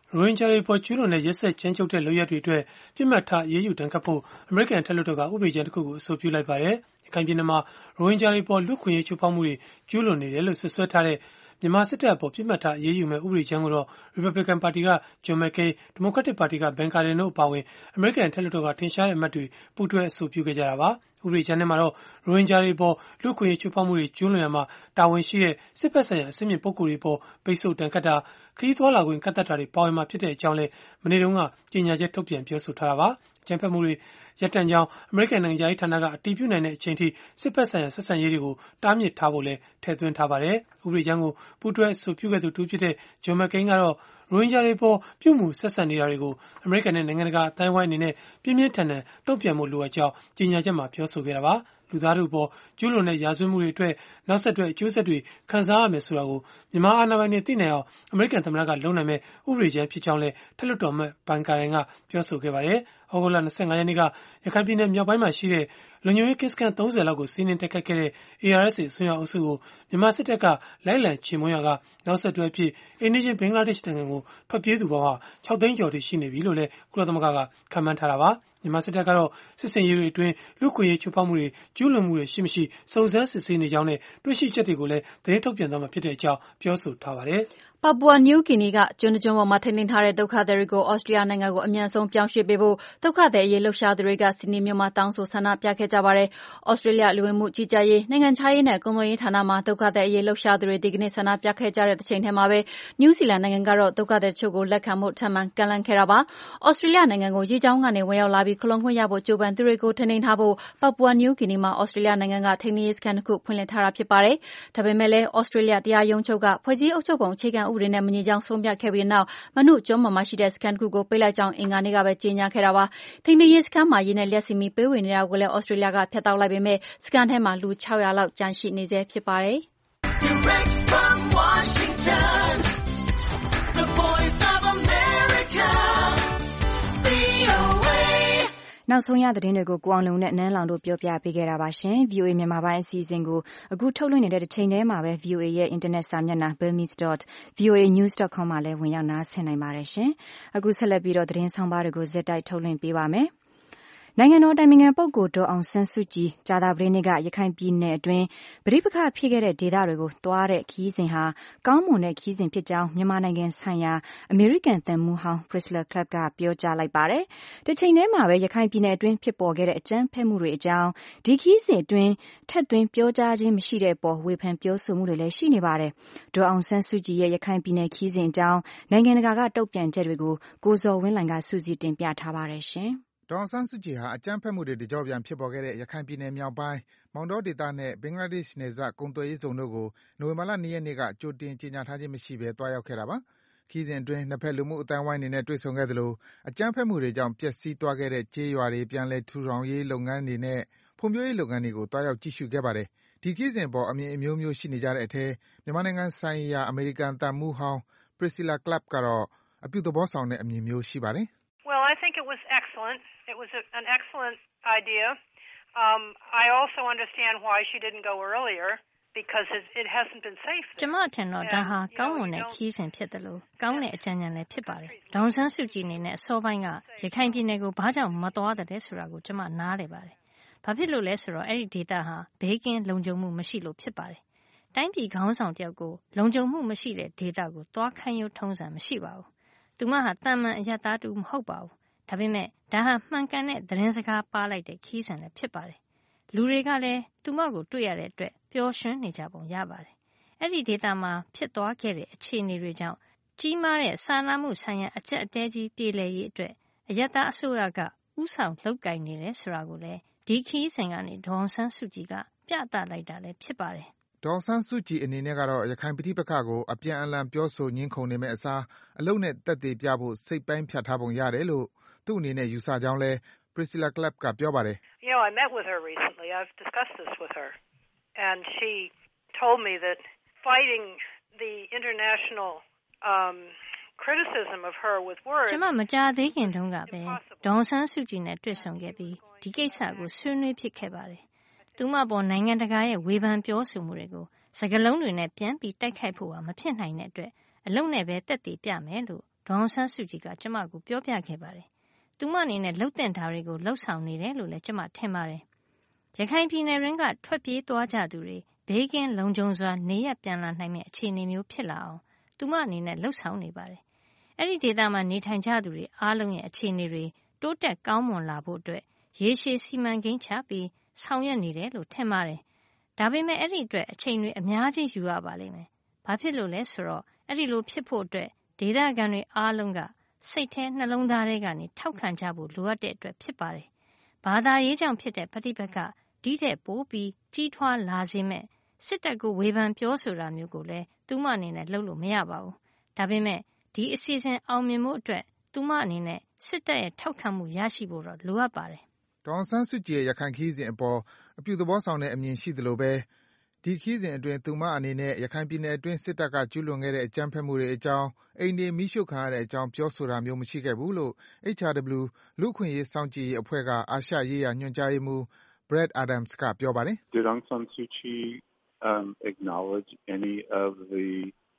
ရိုဟင်ဂျာတွေပေါ်ကျူးလွန်တဲ့ရက်စက်ကြမ်းကြုတ်တဲ့လုပ်ရပ်တွေအတွက်ပြစ်မှတ်ထားအရေးယူဒဏ်ခတ်ဖို့အမေရိကန်ထက်လွှတ်တော်ကဥပဒေကြမ်းတစ်ခုကိုအဆိုပြုလိုက်ပါတယ်။ရခိုင်ပြည်နယ်မှာရိုဟင်ဂျာတွေပေါ်လူ့ခွင့်ရေးချိုးဖောက်မှုတွေကျူးလွန်နေတယ်လို့ဆွဆွဲထားတဲ့မြန်မာစစ်တပ်အပေါ်ပြစ်မှတ်ထားအရေးယူမဲ့ဥပဒေကြမ်းကိုတော့ Republican ပါတီက John McCain, Democratic ပါတီက Ben Cardin တို့အပါအဝင်အမေရိကန်ထက်လွှတ်တော်ကထင်ရှားတဲ့အမတ်တွေပူးတွဲအဆိုပြုခဲ့ကြတာပါ။ဥပဒေကြမ်းထဲမှာတော့ရိုဟင်ဂျာတွေပေါ်လူ့ခွင့်ရေးချိုးဖောက်မှုတွေကျူးလွန်ရမှာတာဝန်ရှိတဲ့စစ်ဘက်ဆိုင်ရာအဆင့်မြင့်ပုဂ္ဂိုလ်တွေပေါ်ပိတ်ဆို့တန်ခတ်တာခရီးသွားလာခွင့်ကန့်သတ်တာတွေပါဝင်မှာဖြစ်တဲ့အကြောင်းလည်းမနေ့တုန်းကကြေညာချက်ထုတ်ပြန်ပြောဆိုထားတာပါ။ကျန်းဖက်မှုတွေရပ်တန့်ကြောင်းအမေရိကန်နိုင်ငံရေးဌာနကအတည်ပြုနိုင်တဲ့အချိန်ထိစစ်ဘက်ဆိုင်ရာဆက်ဆံရေးတွေကိုတားမြစ်ထားဖို့လည်းထည့်သွင်းထားပါတယ်။ဥပဒေကြမ်းကိုပူးတွဲအဆိုပြုခဲ့သူတူဖြစ်တဲ့ John McCain ကတော့ရိုဟင်ဂျာတွေပေါ်ပြုမှုဆက်ဆံနေတာတွေကိုအမေရိကန်နဲ့နိုင်ငံတကာအတိုင်းအဝိုင်းအနေနဲ့ပြင်းပြင်းထန်ထန်တုံ့ပြန်မှုလိုအပ်ကြောင်းကြေညာချက်မှာပြောဆိုခဲ့တာပါ။လူသားတို့ပေါ်ကျူးလွန်တဲ့ရာဇဝတ်မှုတွေအတွက်နောက်ဆက်တွဲအကျိုးဆက်တွေခံစားရမယ်ဆိုတာကိုမြန်မာအာဏာပိုင်တွေသိနိုင်အောင်အမေရိကန်သမ္မတကလုပ်နိုင်မဲ့ဥပဒေကြမ်းဖြစ်ကြောင်းလည်းထက်လွှတ်တော်မှဘန်ကာရင်ကပြောဆိုခဲ့ပါတယ်။ဩဂုတ်လ၂၅ရက်နေ့ကရခိုင်ပြည်နယ်မြောက်ပိုင်းမှာရှိတဲ့လုံခြုံရေးကင်းစခန်းသုံးဆယ်လောက်ကိုစီးနင်းတိုက်ခိုက်ခဲ့တဲ့ A R S A အစွန်းရောက်အုပ်စုကိုမြန်မာစစ်တပ်ကလိုက်လံချေမှုန်းရာကနောက်ဆက်တွဲအဖြစ်အိန္ဒိယဘင်္ဂလားဒေ့ရှ်နိုင်ငံကိုထွက်ပြေးသူပေါင်းဟာ၆သိန်းကျော်ထိရှိနေပြီလို့လည်းကုလသမဂ္ဂကခန့်မှန်းထားတာပါ။မြန်မာစစ်တပ်ကတော့စစ်စင်ရေးတွေအတွင်းလူ့ခွင့်ရေးချိုးဖောက်မှုတွေကျူးလွန်မှုတွေရှိမရှိစုံစမ်းစစ်ဆေးနေကြောင်းနဲ့တွေ့ရှိချက်တွေကိုလည်းသတင်းထုတ်ပြန်သွားမှာဖြစ်တဲ့အကြောင်းပြောဆိုထားပါတယ်။ပါပူဝါနယူးဂီနီကကျွန်းတစ်ကျွန်းပေါ်မှာထိန်းသိမ်းထားတဲ့ဒုက္ခသည်တွေကိုဩစတြေးလျနိုင်ငံကိုအမြန်ဆုံးပြောင်းရွှေ့ပေးဖို့ဒုက္ခသည်အရေးလှုပ်ရှားသူတွေကဆစ်ဒနီမြို့မှာတောင်းဆိုဆန္ဒပြခဲ့ကြပါတယ်။ဩစတြေးလျလူဝင်မှုကြီးကြပ်ရေးနိုင်ငံခြားရေးနဲ့ကုန်သွယ်ရေးဌာနမှာဒုက္ခသည်အရေးလှုပ်ရှားသူတွေဒီကနေ့ဆန္ဒပြခဲ့ကြတဲ့တစ်ချိန်တည်းမှာပဲနယူးဇီလန်နိုင်ငံကတော့ဒုက္ခသည်တချို့ကိုလက်ခံဖို့ထပ်မံကမ်းလှမ်းခဲ့တာပါ။ဩစတြေးလျနိုင်ငံကိုရေကြောင်းကနေဝင်ရောက်လာပြီးခလုံးခွင့်ရဖို့ကြိုးပမ်းသူတွေကိုထိန်းသိမ်းထားဖို့ပါပူဝါနယူးဂီနီမှာဩစတြေးလျနိုင်ငံကထိန်းသိမ်းရေးစခန်းတစ်ခုဖွင့်လှစ်ထားတာဖြစ်ပါတယ်။ဒါပေမဲ့လည်းဩစတြေးလျတရားရုံးချုပ်ကဖွဲ့စည်းအုပ်ချုပ်ပုံအခြေခံဥပဒေနဲ့မညီကြောင်းဆုံးဖြတ်ခဲ့ပြီးနောက်မနုကျွန်းပေါ်မှာရှိတဲ့စခန်းတစ်ခုကိုပိတ်လိုက်ကြောင်းအင်္ဂါနေ့ကပဲကြေညာခဲ့တာပါ။ထိန်းသိမ်းရေးစခန်းမှာရေနဲ့လျှပ်စစ်မီးပေးဝေနေတာကိုလည်းဩစတြေးလျကဖျက်တောက်လိုက်ပေမဲ့စခန်းထဲမှာလူ၆၀၀လောက်ကျန်ရှိနေဆဲဖြစ်ပါတယ်။ Direct from Washington, the voice of America, V O A နောက်ဆုံးရသတင်းတွေကိုကိုအောင်လုံနဲ့နန်းလောင်တို့ပြောပြပေးခဲ့တာပါရှင်။ V O A မြန်မာပိုင်းအစီအစဉ်ကိုအခုထုတ်လွှင့်နေတဲ့တစ်ချိန်တည်းမှာပဲ V O A ရဲ့ internet စာမျက်နှာ burmese dot voa news dot com မှာလည်းဝင်ရောက်နားဆင်နိုင်ပါတယ်ရှင်။အခုဆက်လက်ပြီးတော့သတင်းဆောင်ပါတွေကိုဇက်တိုက်ထုတ်လွှင့်ပေးပါမယ်။နိုင်ငံတော်တိုင်ပင်ခံပုဂ္ဂိုလ်ဒေါ်အောင်ဆန်းစုကြည်ကြာသပတေးနေ့ကရခိုင်ပြည်နယ်အတွင်းပဋိပက္ခဖြစ်ခဲ့တဲ့ဒေသတွေကိုသွားတဲ့ခရီးစဉ်ဟာကောင်းမွန်တဲ့ခရီးစဉ်ဖြစ်ကြောင်းမြန်မာနိုင်ငံဆိုင်ရာအမေရိကန်သံမှူးဟောင်း Priscilla Clapp ကပြောကြားလိုက်ပါတယ်။တစ်ချိန်တည်းမှာပဲရခိုင်ပြည်နယ်အတွင်းဖြစ်ပေါ်ခဲ့တဲ့အကြမ်းဖက်မှုတွေအကြောင်းဒီခရီးစဉ်အတွင်းထပ်သွင်းပြောကြားခြင်းမရှိတဲ့အပေါ်ဝေဖန်ပြောဆိုမှုတွေလည်းရှိနေပါတယ်။ဒေါ်အောင်ဆန်းစုကြည်ရဲ့ရခိုင်ပြည်နယ်ခရီးစဉ်အကြောင်းနိုင်ငံတကာကတုံ့ပြန်ချက်တွေကိုကိုဇော်ဝင်းလှိုင်ကစုစည်းတင်ပြထားပါတယ်ရှင်။ဒေါ်အောင်ဆန်းစုကြည်ဟာအကြမ်းဖက်မှုတွေတကြော့ပြန်ဖြစ်ပေါ်ခဲ့တဲ့ရခိုင်ပြည်နယ်မြောက်ပိုင်းမောင်တောဒေသနဲ့ဘင်္ဂလားဒေ့ရှ်နယ်စပ်ကုန်သွယ်ရေးဇုန်တို့ကိုနိုဝင်ဘာလ၂ရက်နေ့ကကြိုတင်ကြေညာထားခြင်းမရှိဘဲသွားရောက်ခဲ့တာပါ။ခရီးစဉ်အတွင်းနှစ်ဘက်လူမှုအသိုင်းအဝိုင်းတွေနဲ့တွေ့ဆုံခဲ့သလိုအကြမ်းဖက်မှုတွေကြောင့်ပျက်စီးသွားခဲ့တဲ့ကျေးရွာတွေပြန်လည်ထူထောင်ရေးလုပ်ငန်းတွေနဲ့ဖွံ့ဖြိုးရေးလုပ်ငန်းတွေကိုသွားရောက်ကြည့်ရှုခဲ့ပါတယ်။ဒီခရီးစဉ်အပေါ်အမြင်အမျိုးမျိုးရှိနေကြတဲ့အထဲမြန်မာနိုင်ငံဆိုင်ရာအမေရိကန်သံမှူးဟောင်း Priscilla Clapp ကတော့အပြုသဘောဆောင်တဲ့အမြင်မျိုးရှိပါတယ်။ Well, I think it was excellent. It was a, an excellent idea. Um, I also understand why she didn't go earlier because it, it hasn't been safe. ကျွန်မထင်တော့ဒါဟာကောင်းမွန်တဲ့ခီးစဉ်ဖြစ်တယ်လို့ကောင်းတဲ့အကြံဉာဏ်လည်းဖြစ်ပါတယ်။ဒေါန်ဆန်းစုကြည်အနေနဲ့အစောပိုင်းကရခိုင်ပြည်နယ်ကိုဘာကြောင့်မသွားတဲ့ဆိုတာကိုကျွန်မနားလည်ပါတယ်။ဘာဖြစ်လို့လဲဆိုတော့အဲ့ဒီဒေတာဟာဘေးကင်းလုံခြုံမှုမရှိလို့ဖြစ်ပါတယ်။တိုင်းပြည်ခေါင်းဆောင်တယောက်ကိုလုံခြုံမှုမရှိတဲ့ဒေတာကိုသွားခိုင်းရုံထုံးစံမရှိပါဘူး။သူမဟာတန်မှန်အယက်သားတူမဟုတ်ပါဘူး။ဒါပေမဲ့ဒါဟာမှန်ကန်တဲ့သတင်းစကားပါလိုက်တဲ့ခီးစဉ်လည်းဖြစ်ပါတယ်။လူတွေကလည်းသူမကိုတွေ့ရတဲ့အတွက်ပျော်ရွှင်နေကြပုံရပါတယ်။အဲ့ဒီဒေတာမှာဖြစ်သွားခဲ့တဲ့အခြေအနေတွေကြောင့်ကြီးမားတဲ့စာနာမှုဆိုင်ရာအကျက်အတဲကြီးပြည်လည်ရေးအတွက်အယက်သားအစိုးရကဥဆောင်လုပ်ကိုင်နေတယ်ဆိုတာကိုလည်းဒီခီးစဉ်ကနေဒေါ်အောင်ဆန်းစုကြည်ကပြသလိုက်တာလည်းဖြစ်ပါတယ်။ဒေါ်အောင်ဆန်းစုကြည်အနေနဲ့ကတော့ရခိုင်ပဋိပက္ခကိုအပြန်အလှန်ပြောဆိုငြင်းခုန်နေမဲ့အစားအလုပ်နဲ့သက်သေပြဖို့စိတ်ပိုင်းဖြတ်ထားပုံရတယ်လို့သူ့အနေနဲ့ယူဆကြောင်းလဲ Priscilla Clapp ကပြောပါတယ်။ You know, I met with her recently. I've discussed this with her. And she told me that fighting the international um criticism of her with words ကျွန်မမကြာသေးခင်တုန်းကပဲဒေါန်ဆန်းစုကြည်နဲ့တွေ့ဆုံခဲ့ပြီးဒီကိစ္စကိုဆွေးနွေးဖြစ်ခဲ့ပါတယ်။သူမပေါ်နိုင်ငံတကာရဲ့ဝေဖန်ပြောဆိုမှုတွေကိုစကားလုံးတွေနဲ့ပြန်ပြီးတိုက်ခိုက်ဖို့ဟာမဖြစ်နိုင်တဲ့အတွက်အလုံးနဲ့ပဲတက်တည်ပြမယ်လို့ဒေါ်အောင်ဆန်းစုကြည်ကကျမကိုပြောပြခဲ့ပါတယ်။သူမအနေနဲ့လှုပ်တင်တာတွေကိုလှုပ်ဆောင်နေတယ်လို့လည်းကျမထင်ပါတယ်။ရခိုင်ပြည်နယ်ရင်းကထွက်ပြေးသွားကြသူတွေဘေးကင်းလုံခြုံစွာနေရပြန်လာနိုင်မယ့်အခြေအနေမျိုးဖြစ်လာအောင်သူမအနေနဲ့လှုပ်ဆောင်နေပါတယ်။အဲ့ဒီဒေသမှာနေထိုင်ကြသူတွေအားလုံးရဲ့အခြေအနေတွေတိုးတက်ကောင်းမွန်လာဖို့အတွက်ရေရှည်စီမံကိန်းချပြီးဆောင်ရွက်နေတယ်လို့ထင်ပါတယ်။ဒါပေမဲ့အဲ့ဒီအတွက်အချိန်တွေအများကြီးယူရပါလိမ့်မယ်။ဘာဖြစ်လို့လဲဆိုတော့အဲ့ဒီလိုဖြစ်ဖို့အတွက်ဒေသခံတွေအားလုံးကစိတ်ထဲနှလုံးသားထဲကနေထောက်ခံကြဖို့လိုအပ်တဲ့အတွက်ဖြစ်ပါတယ်။ဘာသာရေးကြောင့်ဖြစ်တဲ့ပဋိပက္ခဒီတဲ့ပိုးပြီးကြီးထွားလာစေမဲ့စစ်တပ်ကိုဝေဖန်ပြောဆိုတာမျိုးကိုလည်းသူမအနေနဲ့လုပ်လို့မရပါဘူး။ဒါပေမဲ့ဒီအစီအစဉ်အောင်မြင်မှုအတွက်သူမအနေနဲ့စစ်တပ်ရဲ့ထောက်ခံမှုရရှိဖို့တော့လိုအပ်ပါတယ်။ဒေါ်အောင်ဆန်းစုကြည်ရဲ့ရခိုင်ခရီးစဉ်အပေါ်အပြုသဘောဆောင်တဲ့အမြင်ရှိသလိုပဲဒီခရီးစဉ်အတွင်းသူမအနေနဲ့ရခိုင်ပြည်နယ်အတွင်းစစ်တပ်ကကျူးလွန်ခဲ့တဲ့အကြမ်းဖက်မှုတွေအကြောင်းအိမ်တွေမိရှုခံရတဲ့အကြောင်းပြောဆိုတာမျိုးမရှိခဲ့ဘူးလို့ H R W လူ့အခွင့်အရေးစောင့်ကြည့်ရေးအဖွဲ့ကအာရှရေးရာညွှန်ကြားရေးမှူး Brad Adams ကပြောပါတယ်။ Did Aung San Suu Kyi um, acknowledge any of the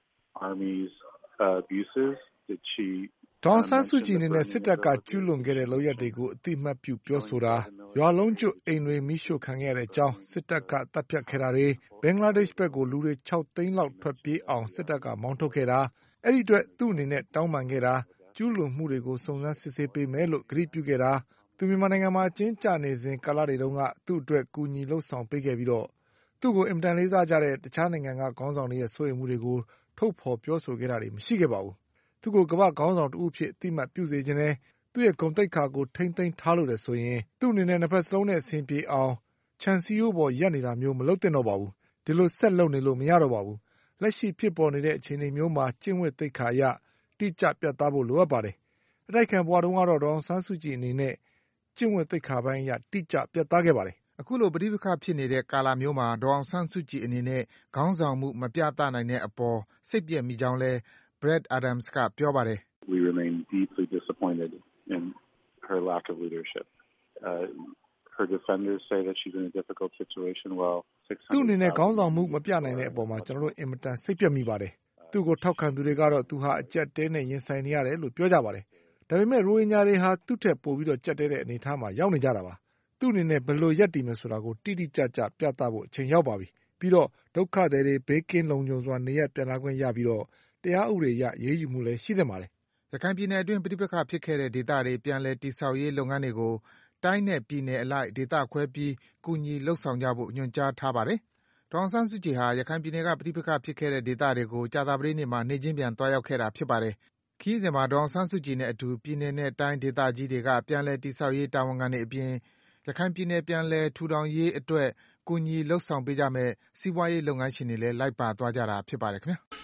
army's uh, abuses? Did she ဒေါ်အောင်ဆန်းစုကြည်အနေနဲ့စစ်တပ်ကကျူးလွန်ခဲ့တဲ့လုပ်ရပ်တွေကိုအသိမှတ်ပြုပြောဆိုတာရွာလုံးကျွတ်အိမ်တွေမိရှို့ခံခဲ့ရတဲ့အကြောင်းစစ်တပ်ကတပ်ဖြတ်ခဲ့တာတွေဘင်္ဂလားဒေ့ရှ်ဘက်ကိုလူတွေ၆သိန်းလောက်ထွက်ပြေးအောင်စစ်တပ်ကမောင်းထုတ်ခဲ့တာအဲ့ဒီအတွက်သူ့အနေနဲ့တောင်းပန်ခဲ့တာကျူးလွန်မှုတွေကိုစုံစမ်းစစ်ဆေးပေးမယ်လို့ကတိပြုခဲ့တာသူမြန်မာနိုင်ငံမှာအကျဉ်းချနေစဉ်ကာလတွေတုန်းကသူ့အတွက်ကူညီလှုပ်ဆောင်ပေးခဲ့ပြီးတော့သူ့ကိုအင်မတန်လေးစားကြတဲ့တခြားနိုင်ငံကခေါင်းဆောင်တွေရဲ့စိုးရိမ်မှုတွေကိုထုတ်ဖော်ပြောဆိုခဲ့တာတွေမရှိခဲ့ပါဘူးသူ့ကိုကမ္ဘာခေါင်းဆောင်တဦးဖြစ်အတိမတ်ပြုစေခြင်းနဲ့သူ့ရဲ့ဂုဏ်သိက္ခာကိုထိမ့်သိမ်းထားလို့တယ်ဆိုရင်သူ့အနေနဲ့နှစ်ဖက်စလုံးနဲ့အဆင်ပြေအောင်ခြံစည်းရိုးပေါ်ရပ်နေတာမျိုးမလုပ်သင့်တော့ပါဘူးဒီလိုဆက်လုပ်နေလို့မရတော့ပါဘူးလက်ရှိဖြစ်ပေါ်နေတဲ့အခြေအနေမျိုးမှာကျင့်ဝတ်သိက္ခာအရတိကျပြတ်သားဖို့လိုအပ်ပါတယ်အတိုက်ခံဘဝတုန်းကတော့ဒေါ်အောင်ဆန်းစုကြည်အနေနဲ့ကျင့်ဝတ်သိက္ခာပိုင်းအရတိကျပြတ်သားခဲ့ပါတယ်အခုလိုပဋိပက္ခဖြစ်နေတဲ့ကာလမျိုးမှာဒေါ်အောင်ဆန်းစုကြည်အနေနဲ့ခေါင်းဆောင်မှုမပြသနိုင်တဲ့အပေါ်စိတ်ပျက်မိကြောင်းလဲBrad Adams ကပြောပါတယ် We remain deeply disappointed in her lack of leadership. Uh, her defenders say that she's in a difficult situation while six hundred သူ့အနေနဲ့ခေါင်းဆောင်မှုမပြနိုင်တဲ့အပေါ်မှာကျွန်တော်တို့အင်မတန်စိတ်ပျက်မိပါတယ်။သူ့ကိုထောက်ခံသူတွေကတော့သူဟာအကြက်တဲနဲ့ရင်ဆိုင်နေရတယ်လို့ပြောကြပါတယ်။ဒါပေမဲ့ရိုဟင်ဂျာတွေဟာသူ့ထက်ပိုပြီးတော့ကြက်တဲတဲ့အနေအထားမှာရောက်နေကြတာပါ။သူ့အနေနဲ့ဘယ်လိုရပ်တည်မယ်ဆိုတာကိုတိတိကျကျပြသဖို့အချိန်ရောက်ပါပြီ။ပြီးတော့ဒုက္ခသည်တွေဘေးကင်းလုံခြုံစွာနေရပြန်လာခွင့်ရပြီးတော့တရားဥပဒေအရရေးယူမှုလည်းရှိသင့်ပါတယ်။ရခိုင်ပြည်နယ်အတွင်းပဋိပက္ခဖြစ်ခဲ့တဲ့ဒေသတွေပြန်လည်တည်ဆောက်ရေးလုပ်ငန်းတွေကိုတိုင်းနဲ့ပြည်နယ်အလိုက်ဒေသခွဲပြီးကူညီလှုပ်ဆောင်ကြဖို့ညွှန်ကြားထားပါတယ်။ဒေါ်အောင်ဆန်းစုကြည်ဟာရခိုင်ပြည်နယ်ကပဋိပက္ခဖြစ်ခဲ့တဲ့ဒေသတွေကိုကြာသပတေးနေ့မှာနေချင်းပြန်သွားရောက်ခဲ့တာဖြစ်ပါတယ်။ခရီးစဉ်မှာဒေါ်အောင်ဆန်းစုကြည်နဲ့အတူပြည်နယ်နဲ့တိုင်းဒေသကြီးတွေကပြန်လည်တည်ဆောက်ရေးတာဝန်ခံတွေအပြင်ရခိုင်ပြည်နယ်ပြန်လည်ထူထောင်ရေးအတွက်ကူညီလှုပ်ဆောင်ပေးကြမယ့်စီးပွားရေးလုပ်ငန်းရှင်တွေလည်းလိုက်ပါသွားကြတာဖြစ်ပါတယ်ခင်ဗျာ။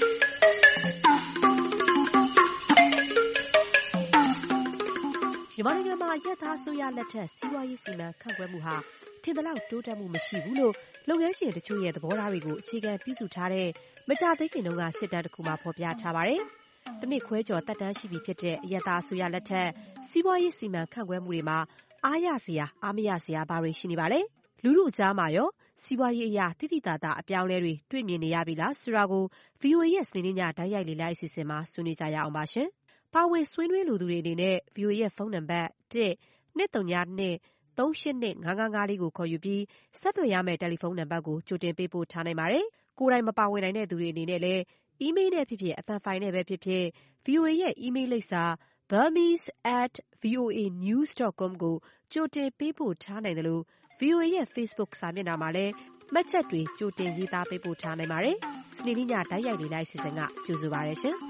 မြန်မာနိုင်ငံမှာရက်သားဆိုရလက်ထက်စီးပွားရေးစီမံခန့်ခွဲမှုဟာထင်သလောက်တိုးတက်မှုမရှိဘူးလို့လုပ်ငန်းရှင်တချို့ရဲ့သဘောထားတွေကိုအခြေခံပြုစုထားတဲ့မကြသိခင်တုန်းကစစ်တမ်းတစ်ခုမှာဖော်ပြထားပါတယ်။တနစ်ခွဲကျော်တက်တန်းရှိပြီဖြစ်တဲ့ရက်သားဆိုရလက်ထက်စီးပွားရေးစီမံခန့်ခွဲမှုတွေမှာအားရစရာအားမရစရာဘာတွေရှိနေပါလဲ။လူလူအကြားမှာရောစီးပွားရေးအရာတိတိတသာအပြောင်းလဲတွေတွေ့မြင်နေရပြီလားဆိုတာကို ဗွီအိုအေ ရဲ့စနေနေ့ညဓာတ်ရိုက်လေ့လာအစီအစဉ်မှာဆွေးနွေးကြရအောင်ပါရှင်။ပါဝင်ဆွေးနွေးလိုသူတွေအနေနဲ့ ဗွီအိုအေ ရဲ့ဖုန်းနံပါတ်တစ် ၂၃၂ ၃၈၂ ၅၅၅ လေးကိုခေါ်ယူပြီးဆက်သွယ်ရမယ့်တယ်လီဖုန်းနံပါတ်ကိုကြိုတင်ပေးပို့ထားနိုင်ပါတယ်။ကိုယ်တိုင်မပါဝင်နိုင်တဲ့သူတွေအနေနဲ့လည်းအီးမေးလ်နဲ့ဖြစ်ဖြစ်အသံဖိုင်နဲ့ပဲဖြစ်ဖြစ် ဗွီအိုအေ ရဲ့အီးမေးလ်လိပ်စာ burmese at voa news dot com ကိုကြိုတင်ပေးပို့ထားနိုင်တယ်လို့ ဗွီအိုအေ ရဲ့ Facebook စာမျက်နှာမှာလည်းမှတ်ချက်တွေကြိုတင်ရေးသားပေးပို့ထားနိုင်ပါတယ်။စနေနေ့ညဓာတ်ရိုက်လေ့လာအစီအစဉ်ကကြိုဆိုပါရစေရှင်။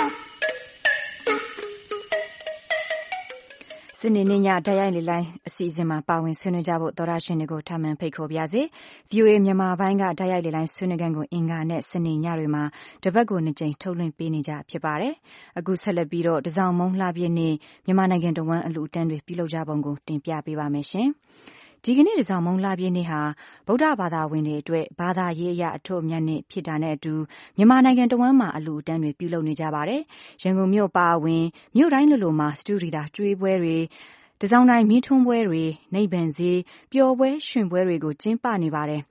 စနေနေ့ညဓာတ်ရိုက်လေ့လာအစီအစဉ်မှာပါဝင်ဆွေးနွေးကြဖို့သောတရှင်တွေကိုထပ်မံဖိတ်ခေါ်ပါရစေ။ ဗွီအိုအေမြန်မာပိုင်းကဓာတ်ရိုက်လေ့လာဆွေးနွေးခန်းကိုအင်္ဂါနဲ့စနေညတွေမှာတပတ်ကိုနှစ်ကြိမ်ထုတ်လွှင့်ပေးနေကြဖြစ်ပါတယ်။အခုဆက်လက်ပြီးတော့တစောင်းမုံလှပြည့်နေ့မြန်မာနိုင်ငံတော်ဝန်အလူအတန်းတွေပြုလုပ်ကြပုံကိုတင်ပြပေးပါမယ်ရှင်။ဒီကနေ့တစောင်းမုံလှပြည့်နေ့ဟာဗုဒ္ဓဘာသာဝင်တွေအတွက်ဘာသာရေးအရအထွတ်အမြတ်နေ့ဖြစ်တာနဲ့အတူမြန်မာနိုင်ငံတော်ဝန်မှာအလူအတန်းတွေပြုလုပ်နေကြပါတယ်။ရန်ကုန်မြို့ပါဝင်မြို့တိုင်းလိုလိုမှာစတူဒီတာကျွေးပွဲတွေတစောင်းတိုင်းမီးထွန်းပွဲတွေနိဗ္ဗာန်ဈေးပျော်ပွဲရွှင်ပွဲတွေကိုကျင်းပနေပါတယ်။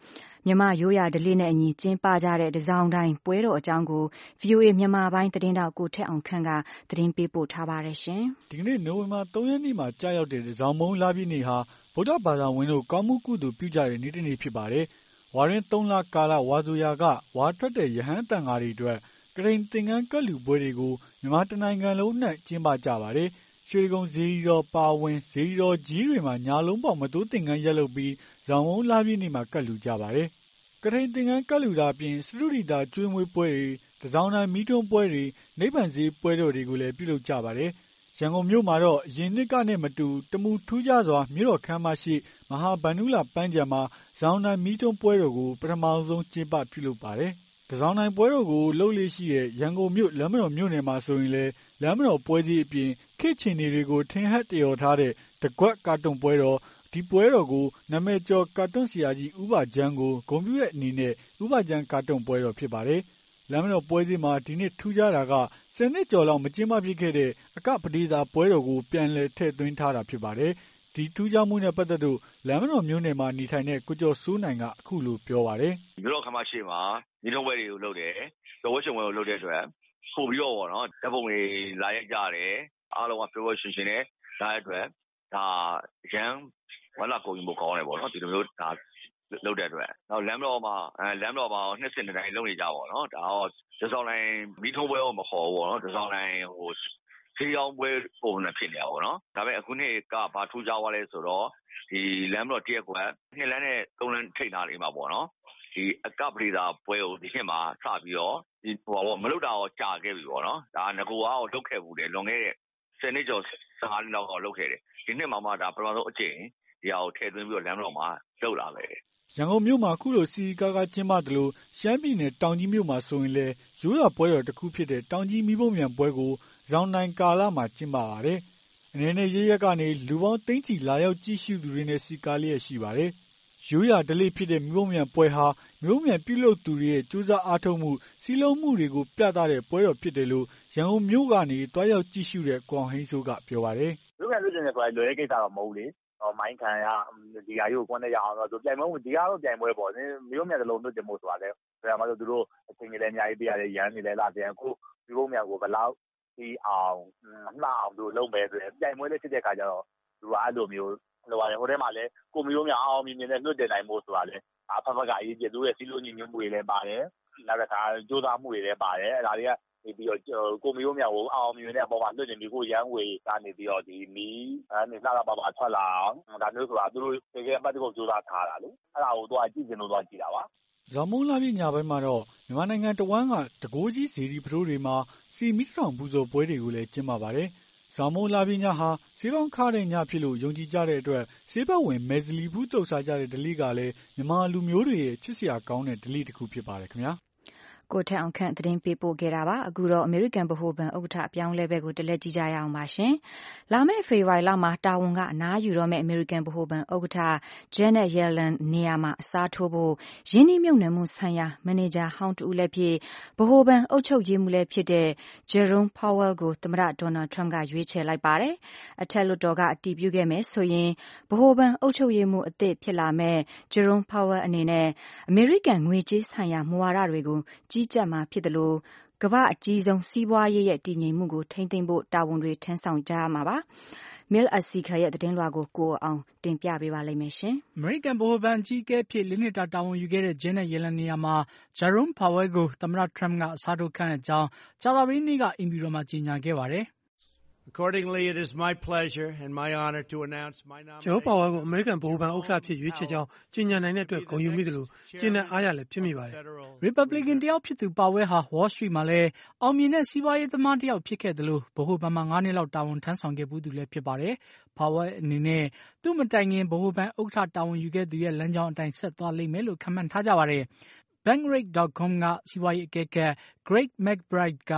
မြန်မာရိုးရာဓလေ့နဲ့အညီကျင်းပကြတဲ့တစောင်းတိုင်းပွဲတော်အကြောင်းကို ဗွီအိုအေမြန်မာပိုင်းသတင်းတောက်ကိုထက်အောင်ခန့်ကသတင်းပေးပို့ထားပါတယ်ရှင်။ဒီကနေ့နိုဝင်ဘာသုံးရက်နေ့မှာကြာရောက်တဲ့တစောင်းမုံလပြည့်နေ့ဟာဗုဒ္ဓဘာသာဝင်တို့ကောင်းမှုကုသိုလ်ပြုကြတဲ့နေ့တစ်နေ့ဖြစ်ပါတယ်။ဝါရင်သုံးလကာလဝါဆိုရာကဝါထွက်တဲ့ယဟန်တန်ဃာတွေအတွက်ကရင်သင်္ကန်းကတ်လူပွဲတွေကိုမြန်မာတနိုင်ငံလုံးနဲ့ကျင်းပကြပါတယ်။ရွှေကုံဇေဒီတော်ပါဝင်ဇေဒီတော်ကြီးတွေမှာညာလုံးပေါက်မတိုးသင်္ကန်းရက်လုပ်ပြီးဇောင်းမုံလပြည့်နေ့မှာကတ်လူကြပါတယ်။ကရင်သင်္ကန်းကတ်လူတာအပြင်စတုဒီတာကျွေးမွေးပွဲတွေတစောင်းတိုင်းမီးထွန်းပွဲတွေနိဗ္ဗာန်ဈေးပွဲတော်တွေကိုလည်းပြုလုပ်ကြပါတယ်။ရန်ကုန်မြို့မှာတော့အရင်နှစ်ကနဲ့မတူတမူထူးခြားစွာမြို့တော်ခမ်းမရှိမဟာဗန္ဓုလပန်းခြံမှာဇောင်းတိုင်းမီးထွန်းပွဲတော်ကိုပထမဆုံးကျင်းပပြုလုပ်ပါတယ်။တစောင်းတိုင်းပွဲတော်ကိုလှုပ်လေ့ရှိတဲ့ရန်ကုန်မြို့လမ်းမတော်မြို့နယ်မှာဆိုရင်လည်းလမ်းမတော်ပွဲကြီးအပြင်ခေတ်ချင်တွေကိုထင်ဟပ်တရော်ထားတဲ့တကွက်ကာတွန်ပွဲတော်ဒီပွဲတော်ကိုနာမည်ကျော်ကာတွန်ဆရာကြီးဥပါကျန်းကိုဂုဏ်ပြုတဲ့အနေနဲ့ဥပါကျန်းကာတွန်ပွဲတော်ဖြစ်ပါတယ်။လမ်းမတော်ပွဲကြီးမှာဒီနေ့ထူးခြားတာကဆယ်နှစ်ကျော်လောက်မကျင်းပဖြစ်ခဲ့တဲ့အကပဒေသာပွဲတော်ကိုပြန်လည်ထည့်သွင်းထားတာဖြစ်ပါတယ်။ဒီထူးခြားမှုနဲ့ပတ်သက်လို့လမ်းမတော်မြို့နယ်မှာနေထိုင်တဲ့ကိုကျော်စိုးနိုင်ကအခုလိုပြောပါတယ်။မြို့တော်ခမ်းမရှိမှာညီတော်ပွဲတွေကိုလုပ်တယ်။တော်ဝဲရှင်ပွဲကိုလုပ်တဲ့အတွက်ပို့ပြီးတော့ပေါ့နော်ဓာတ်ပုံတွေလာရိုက်ကြတယ်။အားလုံးကပြောရှင်ရှင်နဲ့ဒါအတွက်ဒါရန်ဝါလာကိုရင်ပိုကောင်းတယ်ပေါ့နော်ဒီလိုမျိုးဒါလုပ်တဲ့အတွက်နောက်လမ်းတော်မှာအဲလမ်းတော်မှာနှစ်စင်တိုင်းလုပ်နေကြပါတော့ဒါတော့တစောင်းတိုင်းမီးထုံးပွဲကိုမခေါ်ဘူးပေါ့နော်တစောင်းတိုင်းဟိုဆေးရောင်းပွဲပုံနဲ့ဖြစ်နေတာပေါ့နော်ဒါပေမဲ့အခုနှစ်ကဘာထူးခြားသွားလဲဆိုတော့ဒီလမ်းတော်တရက်ကွက်နှစ်လမ်းနဲ့သုံးလမ်းထိတ်ထားနေမှာပေါ့နော်ဒီအကပရိသာပွဲကိုဒီနှစ်မှာစပြီးတော့ဒီဟိုပေါ့မလုပ်တာတော့ကြာခဲ့ပြီပေါ့နော်ဒါငကူအားကိုလုပ်ခဲ့ဘူးလေလွန်ခဲ့တဲ့ဆယ်နှစ်ကျော်ဆယ်၅နှစ်လောက်တော့လုပ်ခဲ့တယ်ဒီနှစ်မှာမှဒါပထမဆုံးအကြိမ်ဒီဟာကိုထည့်သွင်းပြီးတော့လမ်းတော်မှာလုပ်လာပဲရန်ကုန်မြို့မှာခုလိုစီကားကားကျင်းပတယ်လို့ရှမ်းပြည်နယ်တောင်ကြီးမြို့မှာဆိုရင်လည်းရိုးရာပွဲတော်တစ်ခုဖြစ်တဲ့တောင်ကြီးမီးပုံမြန်ပွဲကိုဇောင်းနိုင်ကာလမှာကျင်းပပါတယ်။အနေနဲ့ရရက်ကနေလူပေါင်းသိန်းချီလာရောက်ကြည့်ရှုသူတွေနဲ့စီကားလျက်ရှိပါတယ်။ရိုးရာဓလေ့ဖြစ်တဲ့မီးပုံမြန်ပွဲဟာမီးပုံမြန်ပြုလုပ်သူတွေရဲ့ကြိုးစားအားထုတ်မှုစီးလုံးမှုတွေကိုပြသတဲ့ပွဲတော်ဖြစ်တယ်လို့ရန်ကုန်မြို့ကနေတွားရောက်ကြည့်ရှုတဲ့ကွန်ဟိန်းဆိုးကပြောပါတယ်။ရိုးရာလူချင်းတွေဆိုတာလွယ်တဲ့ကိစ္စတော့မဟုတ်လေ။မိုင်းခံရဒီဟာကြီးကိုကွန်းနဲ့ရအောင်တော့သူပြိုင်ပွဲဒီကတော့ပြိုင်ပွဲပေါ့မျိုးမြန်တလုံးတို့တင်ဖို့ဆိုတာလေဒါမှမဟုတ်သူတို့အချိန်ကြီးလည်းအများကြီးပေးရတယ်ရန်နေလည်းလာပြန်ကိုမျိုးမြန်ကိုဘယ်လောက်ဒီအောင်လှအောင်သူလုပ်မယ်ဆိုရင်ပြိုင်ပွဲလေးဖြစ်တဲ့ခါကျတော့သူကအဲ့လိုမျိုးဟိုပါတယ်ဟိုထဲမှာလည်းကိုမျိုးမြန်အောင်မြင်မြင်နဲ့လွတ်တင်နိုင်ဖို့ဆိုတာလေအဖက်ဖက်ကအရေးကြီးသူရဲ့စီလိုညီညွတ်မှုတွေလည်းပါတယ်နောက်တစ်ခါကြိုးစားမှုတွေလည်းပါတယ်အဲ့ဒါတွေကနေပြီးတော့ကိုမျိုးမြောက်ကိုအောင်မြင်တဲ့အပေါ်မှာလွတ်တင်ပြီးကိုရန်ဝေကနေပြီးတော့ဒီမီးအနေလှလာပါပါထွက်လာအောင်ဒါမျိုးဆိုတာသူတို့တကယ်ပတ်သက်ကိုကြိုးစားထားတာလေအဲ့ဒါကိုတော့ကြည့်ကျင်လို့တော့ကြည့်တာပါဇော်မုံလာပြည့်ညပိုင်းမှာတော့မြန်မာနိုင်ငံတဝန်းကတကိုးကြီးဇေဒီဖရိုးတွေမှာစီမီထောင်ပူဇော်ပွဲတွေကိုလည်းကျင်းပပါတယ်ဇော်မုံလာပြည့်ညဟာဆေးပေါင်းခါတဲ့ညဖြစ်လို့ယုံကြည်ကြတဲ့အတွက်ဆေးဘက်ဝင်မယ်ဇလီဘူးတုတ်စားကြတဲ့ဓလေ့ကလည်းမြန်မာလူမျိုးတွေရဲ့ချစ်စရာကောင်းတဲ့ဓလေ့တစ်ခုဖြစ်ပါတယ်ခင်ဗျာကိုထက်အောင်ခန့်သတင်းပေးပို့ခဲ့တာပါအခုတော့အမေရိကန်ဗဟိုဘဏ်ဥက္ကဋ္ဌအပြောင်းလဲဘက်ကိုတလက်ကြည့်ကြရအောင်ပါရှင်လာမယ့်ဖေဖော်ဝါရီလမှာတာဝန်ကအနားယူတော့မယ့်အမေရိကန်ဗဟိုဘဏ်ဥက္ကဋ္ဌ Janet Yellen နေရာမှာအစားထိုးဖို့ရင်းနှီးမြှုပ်နှံမှုဆိုင်ရာမန်နေဂျာဟောင်းတူလည်းဖြစ်ဗဟိုဘဏ်အုပ်ချုပ်ရေးမှူးလည်းဖြစ်တဲ့ Jerome Powell ကိုသမ္မတ Donald Trump ကရွေးချယ်လိုက်ပါတယ်အထက်လွှတ်တော်ကအတည်ပြုခဲ့မယ်ဆိုရင်ဗဟိုဘဏ်အုပ်ချုပ်ရေးမှူးအသစ်ဖြစ်လာမယ့် Jerome Powell အနေနဲ့အမေရိကန်ငွေကြေးဆိုင်ရာမူဝါဒတွေကိုကြီးကြပ်မှာဖြစ်တယ်လို့ကမ္ဘာအကြီးဆုံးစီးပွားရေးရဲ့တည်ငြိမ်မှုကိုထိန်းသိမ်းဖို့တာဝန်တွေထမ်းဆောင်ကြရမှာပါ။ Mil Asika ရဲ့သတင်းလွှာကိုကိုအောင်တင်ပြပေးပါလိမ့်မယ်ရှင်။အမေရိကန်ဗဟိုဘဏ်အကြီးအကဲဖြစ်လေးနှစ်တာတာဝန်ယူခဲ့တဲ့ Janet Yellen နေရာမှာ Jerome Powell ကိုသမ္မတ Trump ကအစားထိုးခန့်အပ်ကြောင်းကြာသပတေးနေ့ကအိမ်ဖြူတော်မှာကြေညာခဲ့ပါတယ်။ Accordingly, it is my pleasure and my honor to announce my nomination. Joe Powell ကိုအမေရိကန်ဗဟိုဘဏ်ဥက္ကဋ္ဌဖြစ်ရွေးချယ်ကြောင်းကြေညာနိုင်တဲ့အတွက်ဂုဏ်ယူမိသလိုကျေနပ်အားရလည်းဖြစ်မိပါတယ်။ Republican တယောက်ဖြစ်သူ Powell ဟာ Wall Street မှာလည်းအောင်မြင်တဲ့စီးပွားရေးသမားတယောက်ဖြစ်ခဲ့သလိုဗဟိုဘဏ်မှာငါးနှစ်လောက်တာဝန်ထမ်းဆောင်ခဲ့ဘူးသူလည်းဖြစ်ပါတယ်။ Powell အနေနဲ့သူ့မတိုင်ခင်ဗဟိုဘဏ်ဥက္ကဋ္ဌတာဝန်ယူခဲ့သူရဲ့လမ်းကြောင်းအတိုင်းဆက်သွားလိမ့်မယ်လို့ခန့်မှန်းထားကြပါတယ်။ Bankrate dot com ကစီးပွားရေးအကဲခတ် Greg McBride က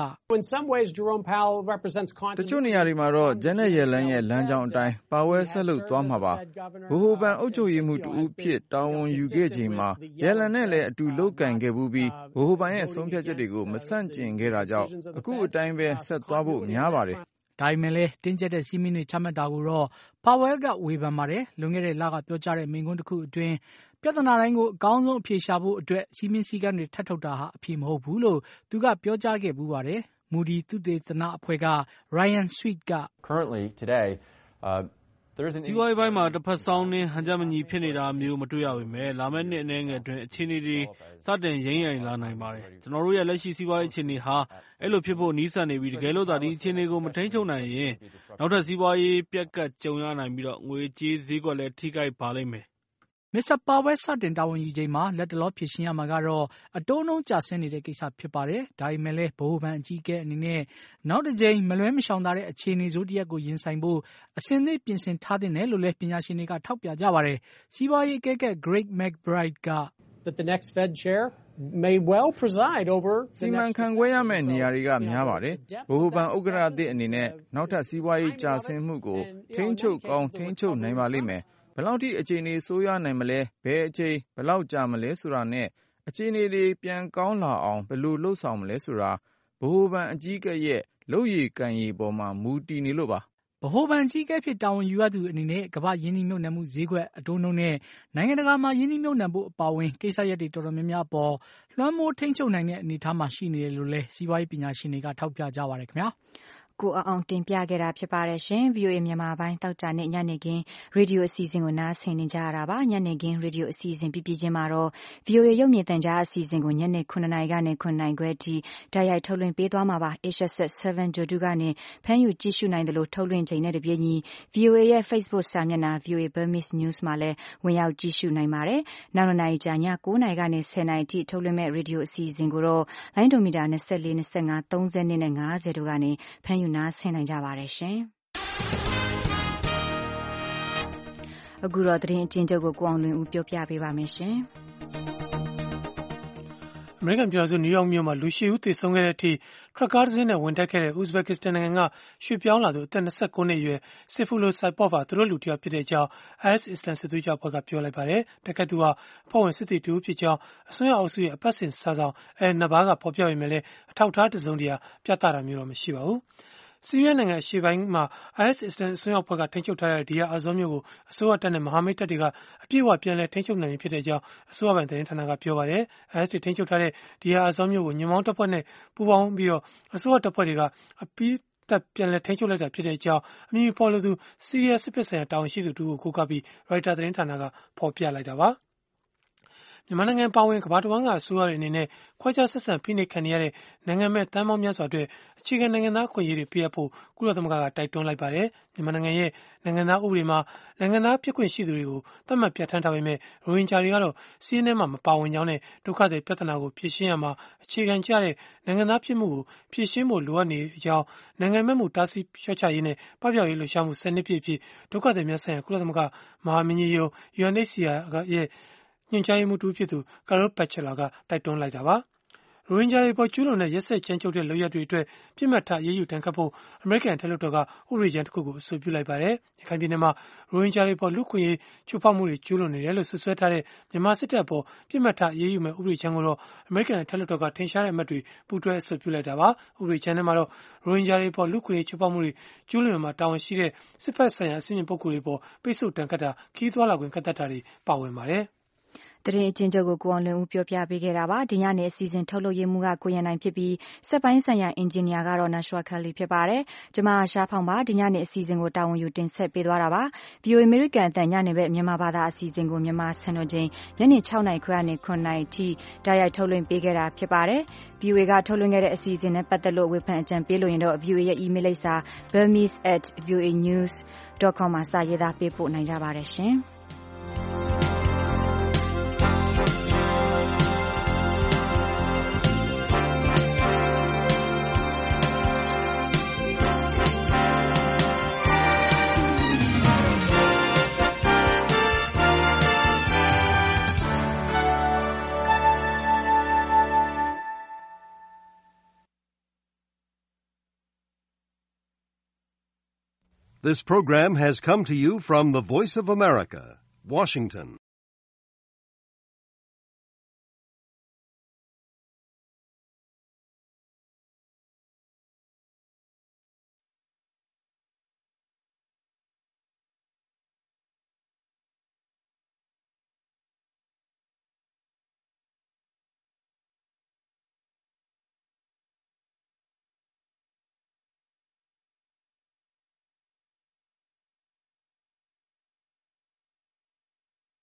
တချို့နေရာတွေမှာတော့ Janet Yellen ရဲ့လမ်းကြောင်းအတိုင်း Powell ဆက်လုပ်သွားမှာပါ။ဗဟိုဘဏ်အုပ်ချုပ်ရေးမှူးတဦးဖြစ်တာဝန်ယူခဲ့ချိန်မှာ Yellen နဲ့လည်းအတူလုပ်ကိုင်ခဲ့ဘူးပြီးဗဟိုဘဏ်ရဲ့ဆုံးဖြတ်ချက်တွေကိုမဆန့်ကျင်ခဲ့တာကြောင့်အခုအတိုင်းပဲဆက်သွားဖို့များပါတယ်။ဒါပေမဲ့လည်းတင်းကျပ်တဲ့စည်းမျဉ်းတွေချမှတ်တာကိုတော့ Powell ကဝေဖန်ပါတယ်။လွန်ခဲ့တဲ့လကပြောကြားတဲ့မိန့်ခွန်းတစ်ခုအတွင်းပြဿနာတိုင်းကိုအကောင်းဆုံးအဖြေရှာဖို့အတွက်စည်းမျဉ်းစည်းကမ်းတွေထပ်ထုတ်တာဟာအဖြေမဟုတ်ဘူးလို့သူကပြောကြားခဲ့ပူးပါတယ်။ Moody သုတေသနအဖွဲ့က Ryan Sweet က Currently today uh စီးပွားရေးပိုင်းမှာတစ်ဖက်စောင်းနှင်းဟန်ချက်မညီဖြစ်နေတာမျိုးမတွေ့ရပေမဲ့လာမယ့်နှစ်အနည်းငယ်အတွင်းအခြေအနေတွေစတင်ရင်းရိုင်လာနိုင်ပါတယ်။ကျွန်တော်တို့ရဲ့လက်ရှိစီးပွားရေးအခြေအနေဟာအဲ့လိုဖြစ်ဖို့နီးစပ်နေပြီးတကယ်လို့သာဒီအခြေအနေကိုမထိန်းချုပ်နိုင်ရင်နောက်ထပ်စီးပွားရေးပြက်ကတ်ကြုံရနိုင်ပြီးတော့ငွေကြေးဈေးကွက်လည်းထိခိုက်ပါလိမ့်မယ်။မစ္စတာပါဝဲစတင်တာဝန်ယူချိန်မှာလက်တလောဖြစ်ရှင်းရမှာကတော့အတိုးနှုန်းကျဆင်းနေတဲ့ကိစ္စဖြစ်ပါတယ်။ဒါပေမဲ့လည်းဗဟိုဘဏ်အကြီးအကဲအနေနဲ့နောက်တစ်ကြိမ်မလွဲမရှောင်သာတဲ့အခြေအနေဆိုးတစ်ရပ်ကိုရင်ဆိုင်ဖို့အစဉ်သင့်ပြင်ဆင်ထားတဲ့နယ်လို့လည်းပညာရှင်တွေကထောက်ပြကြပါတယ်။စီးပွားရေးအကဲခတ် Greg McBride က that the next Fed chair may well preside over စီမံခန့်ခွဲရမယ့်နေရာတွေကများပါတယ်။ဗဟိုဘဏ်ဥက္ကဋ္ဌအသစ်အနေနဲ့နောက်ထပ်စီးပွားရေးကျဆင်းမှုကိုထိန်းချုပ်ကောင်းထိန်းချုပ်နိုင်ပါလိမ့်မယ်။ဘယ်လောက်ထိအခြေအနေဆိုးရနိုင်မလဲဘယ်အချိန်ဘယ်လောက်ကြာမလဲဆိုတာနဲ့အခြေအနေတွေပြန်ကောင်းလာအောင်ဘယ်လိုလှုပ်ဆောင်မလဲဆိုတာဗဟိုဘဏ်အကြီးအကဲရဲ့လုပ်ရည်ကံရည်ပေါ်မှာမူတည်နေလို့ပါဗဟိုဘဏ်အကြီးအကဲဖြစ်တာဝန်ယူရသူအနေနဲ့ကမ္ဘာယင်းနှိမ့်နှံမှုဈေးကွက်အတိုးနှုန်းနဲ့နိုင်ငံတကာမှာယင်းနှိမ့်နှံဖို့အပါအဝင်ကိစ္စရပ်တွေတော်တော်များများပေါ်လွှမ်းမိုးထိန်းချုပ်နိုင်တဲ့အနေအထားမှာရှိနေတယ်လို့လည်းစီးပွားရေးပညာရှင်တွေကထောက်ပြကြပါတယ်ခင်ဗျာကိုအောင်တင်ပြခဲ့တာဖြစ်ပါတယ်ရှင် ဗွီအိုအေ မြန်မာပိုင်းတောက်ကြနဲ့ညနေခင်းရေဒီယိုအစီအစဉ်ကိုနားဆင်နေကြရတာပါညနေခင်းရေဒီယိုအစီအစဉ်ပြပြချင်းမှာတော့ ဗွီအိုအေ ရုပ်မြင်သံကြားအစီအစဉ်ကိုညနေ9နာရီကနေ9နာရီခွဲအထိဓာတ်ရိုက်ထုတ်လွှင့်ပေးသွားမှာပါ Asia Set 7 Jodu ကနေဖမ်းယူကြည့်ရှုနိုင်တယ်လို့ထုတ်လွှင့်ချိန်နဲ့တပြည့်ညီ ဗွီအိုအေ ရဲ့ Facebook စာမျက်နှာ ဗွီအိုအေ Burmese News မှာလည်းဝင်ရောက်ကြည့်ရှုနိုင်ပါတယ်နောက်နှစ်နာရီကြာည9နာရီကနေ10နာရီအထိထုတ်လွှင့်မဲ့ရေဒီယိုအစီအစဉ်ကိုတော့လိုင်းဒိုမီတာ24 25 30နဲ့50တို့ကနေဖမ်းယူနားဆင်နိုင်ကြပါတယ်ရှင်အခုတော့သတင်းအချင်းချုပ်ကိုကိုအောင်လွင်ဦးပြောပြပေးပါမယ်ရှင်အမေရိကန်ပြည်ထောင်စုနယူးယောက်မြို့မှာလူရှိဦးသေဆုံးခဲ့တဲ့အထိထရပ်ကားတစ်စင်းနဲ့ဝင်တိုက်ခဲ့တဲ့ဥဇဘက်ကစ္စတန်နိုင်ငံကရွှေ့ပြောင်းလာသူအသက်29နှစ်အရွယ်စစ်ဖူလိုစိုက်ပေါ့ပါသူတို့လူတစ်ယောက်ဖြစ်တဲ့အကြောင်း အိုင်အက်စ် အစ္စလမ်စစ်သွေးကြွအဖွဲ့ကပြောလိုက်ပါတယ်တိုက်ခိုက်သူဟာအဖွဲ့ဝင်စစ်သည်တူဖြစ်ကြောင်းအစွန်းရောက်အုပ်စုရဲ့အပတ်စဉ်စာဆောင်အဲနဘာကဖော်ပြပေမဲ့လည်းအထောက်အထားတစ်စုံတရာပြသတာမျိုးတော့မရှိပါဘူးဆီးရီးယားနိုင်ငံအရှေ့ပိုင်းမှာ အိုင်အက်စ် အစ္စလာမ်အစွန်းရောက်အဖွဲ့ကထိန်းချုပ်ထားတဲ့ဒီယာအာဇောမြို့ကိုအစိုးရတပ်နဲ့မဟာမိတ်တပ်တွေကအပြည့်အဝပြန်လည်ထိန်းချုပ်နိုင်ပြီဖြစ်တဲ့အကြောင်းအစိုးရပိုင်သတင်းဌာနကပြောပါတယ်။ အိုင်အက်စ်ထိန်းချုပ်ထားတဲ့ဒီယာအာဇောမြို့ကိုညွန့်ပေါင်းတပ်ဖွဲ့နဲ့ပူးပေါင်းပြီးတော့အစိုးရတပ်ဖွဲ့တွေကအပြီးတပ်ပြန်လည်ထိန်းချုပ်လိုက်တာဖြစ်တဲ့အကြောင်းအမည်ဖော်လို့သူဆီးရီးယားစစ်ဖက်ဆိုင်ရာတာဝန်ရှိသူတို့ကိုကိုးကားပြီးရိုက်တာသတင်းဌာနကဖော်ပြလိုက်တာပါ။မြန်မာနိုင်ငံပါဝင်ကမ္ဘာတစ်ဝန်းကအစိုးရတွေအနေနဲ့ခွဲခြားဆက်ဆံဖိနှိပ်ခံနေရတဲ့နိုင်ငံမဲ့တန်းပေါင်းများစွာအတွက်အခြေခံနိုင်ငံသားအခွင့်အရေးတွေပေးအပ်ဖို့ကုလသမဂ္ဂကတိုက်တွန်းလိုက်ပါတယ်။မြန်မာနိုင်ငံရဲ့နိုင်ငံသားဥပဒေမှာနိုင်ငံသားဖြစ်ခွင့်ရှိသူတွေကိုသတ်မှတ်ပြဋ္ဌာန်းထားပေမဲ့ရိုဟင်ဂျာတွေကတော့စီးရဲမှာမပါဝင်ကြောင်းနဲ့ဒုက္ခသည်ပြဿနာကိုဖြေရှင်းရမှာအခြေခံကျတဲ့နိုင်ငံသားဖြစ်မှုကိုဖြေရှင်းဖို့လိုအပ်နေကြောင်းနိုင်ငံမဲ့မှုတားဆီးလျှော့ချရေးနဲ့ပပျောက်ရေးလှုပ်ရှားမှုစနစ်ပြည့်ဖြစ်ဒုက္ခသည်များဆိုင်ရာကုလသမဂ္ဂမဟာမင်းကြီးရုံး ယူအန် အိတ်စီအာ ရဲ့ညွှန်ကြားရေးမှူးတူဖြစ်သူ Carol Batchelor ကတိုက်တွန်းလိုက်တာပါ။ရိုဟင်ဂျာတွေပေါ်ကျူးလွန်တဲ့ရက်စက်ကြမ်းကြုတ်တဲ့လုပ်ရပ်တွေအတွက်ပြစ်မှတ်ထားအရေးယူတန်ခတ်ဖို့အမေရိကန်အထက်လွှတ်တော်ကဥပဒေကြမ်းတစ်ခုကိုအဆိုပြုလိုက်ပါတယ်။ရခိုင်ပြည်နယ်မှာရိုဟင်ဂျာတွေပေါ်လူ့ခွင့်ရေးချိုးဖောက်မှုတွေကျူးလွန်နေတယ်လို့ဆွဆွဲထားတဲ့မြန်မာစစ်တပ်ပေါ်ပြစ်မှတ်ထားအရေးယူမဲ့ဥပဒေကြမ်းကိုတော့အမေရိကန်အထက်လွှတ်တော်ကထင်ရှားတဲ့အမတ်တွေပူးတွဲအဆိုပြုလိုက်တာပါ။ဥပဒေကြမ်းထဲမှာတော့ရိုဟင်ဂျာတွေပေါ်လူ့ခွင့်ရေးချိုးဖောက်မှုတွေကျူးလွန်မှာတာဝန်ရှိတဲ့စစ်ဖက်ဆိုင်ရာအဆင့်မြင့်ပုဂ္ဂိုလ်တွေပေါ်ပိတ်ဆို့တန်ခတ်တာခီးသွွာလာခွင့်ကန့်သတ်တာတွေပါဝင်ပါတယ်။သတင်းအချင်းချုပ်ကိုကိုအောင်လွင်ဦးပြောပြပေးခဲ့တာပါဒီညနေအစီအစဉ်ထုတ်လုပ်ရေးမှူးကကိုရန်နိုင်ဖြစ်ပြီးစက်ပိုင်းဆိုင်ရာအင်ဂျင်နီယာကတော့နတ်ရွှာခလီဖြစ်ပါတယ်ကျွန်မရှားဖောင်ပါဒီညနေအစီအစဉ်ကိုတာဝန်ယူတင်ဆက်ပေးသွားတာပါ ဗွီအိုအေ American အသံညနေပဲမြန်မာဘာသာအစီအစဉ်ကိုမြန်မာစံတော်ချိန်ညနေ၆နာရီခွဲကနေ9နာရီထိတိုက်ရိုက်ထုတ်လွှင့်ပေးခဲ့တာဖြစ်ပါတယ် ဗွီအိုအေ ကထုတ်လွှင့်ခဲ့တဲ့အစီအစဉ်နဲ့ပတ်သက်လို့ဝေဖန်အကြံပေးလို့ရင်တော့ ဗွီအိုအေ ရဲ့ email လိပ်စာ burmese at voanews dot com မှာစာရေးသားပေးပို့နိုင်ကြပါတယ်ရှင်။ This program has come to you from the Voice of America, Washington.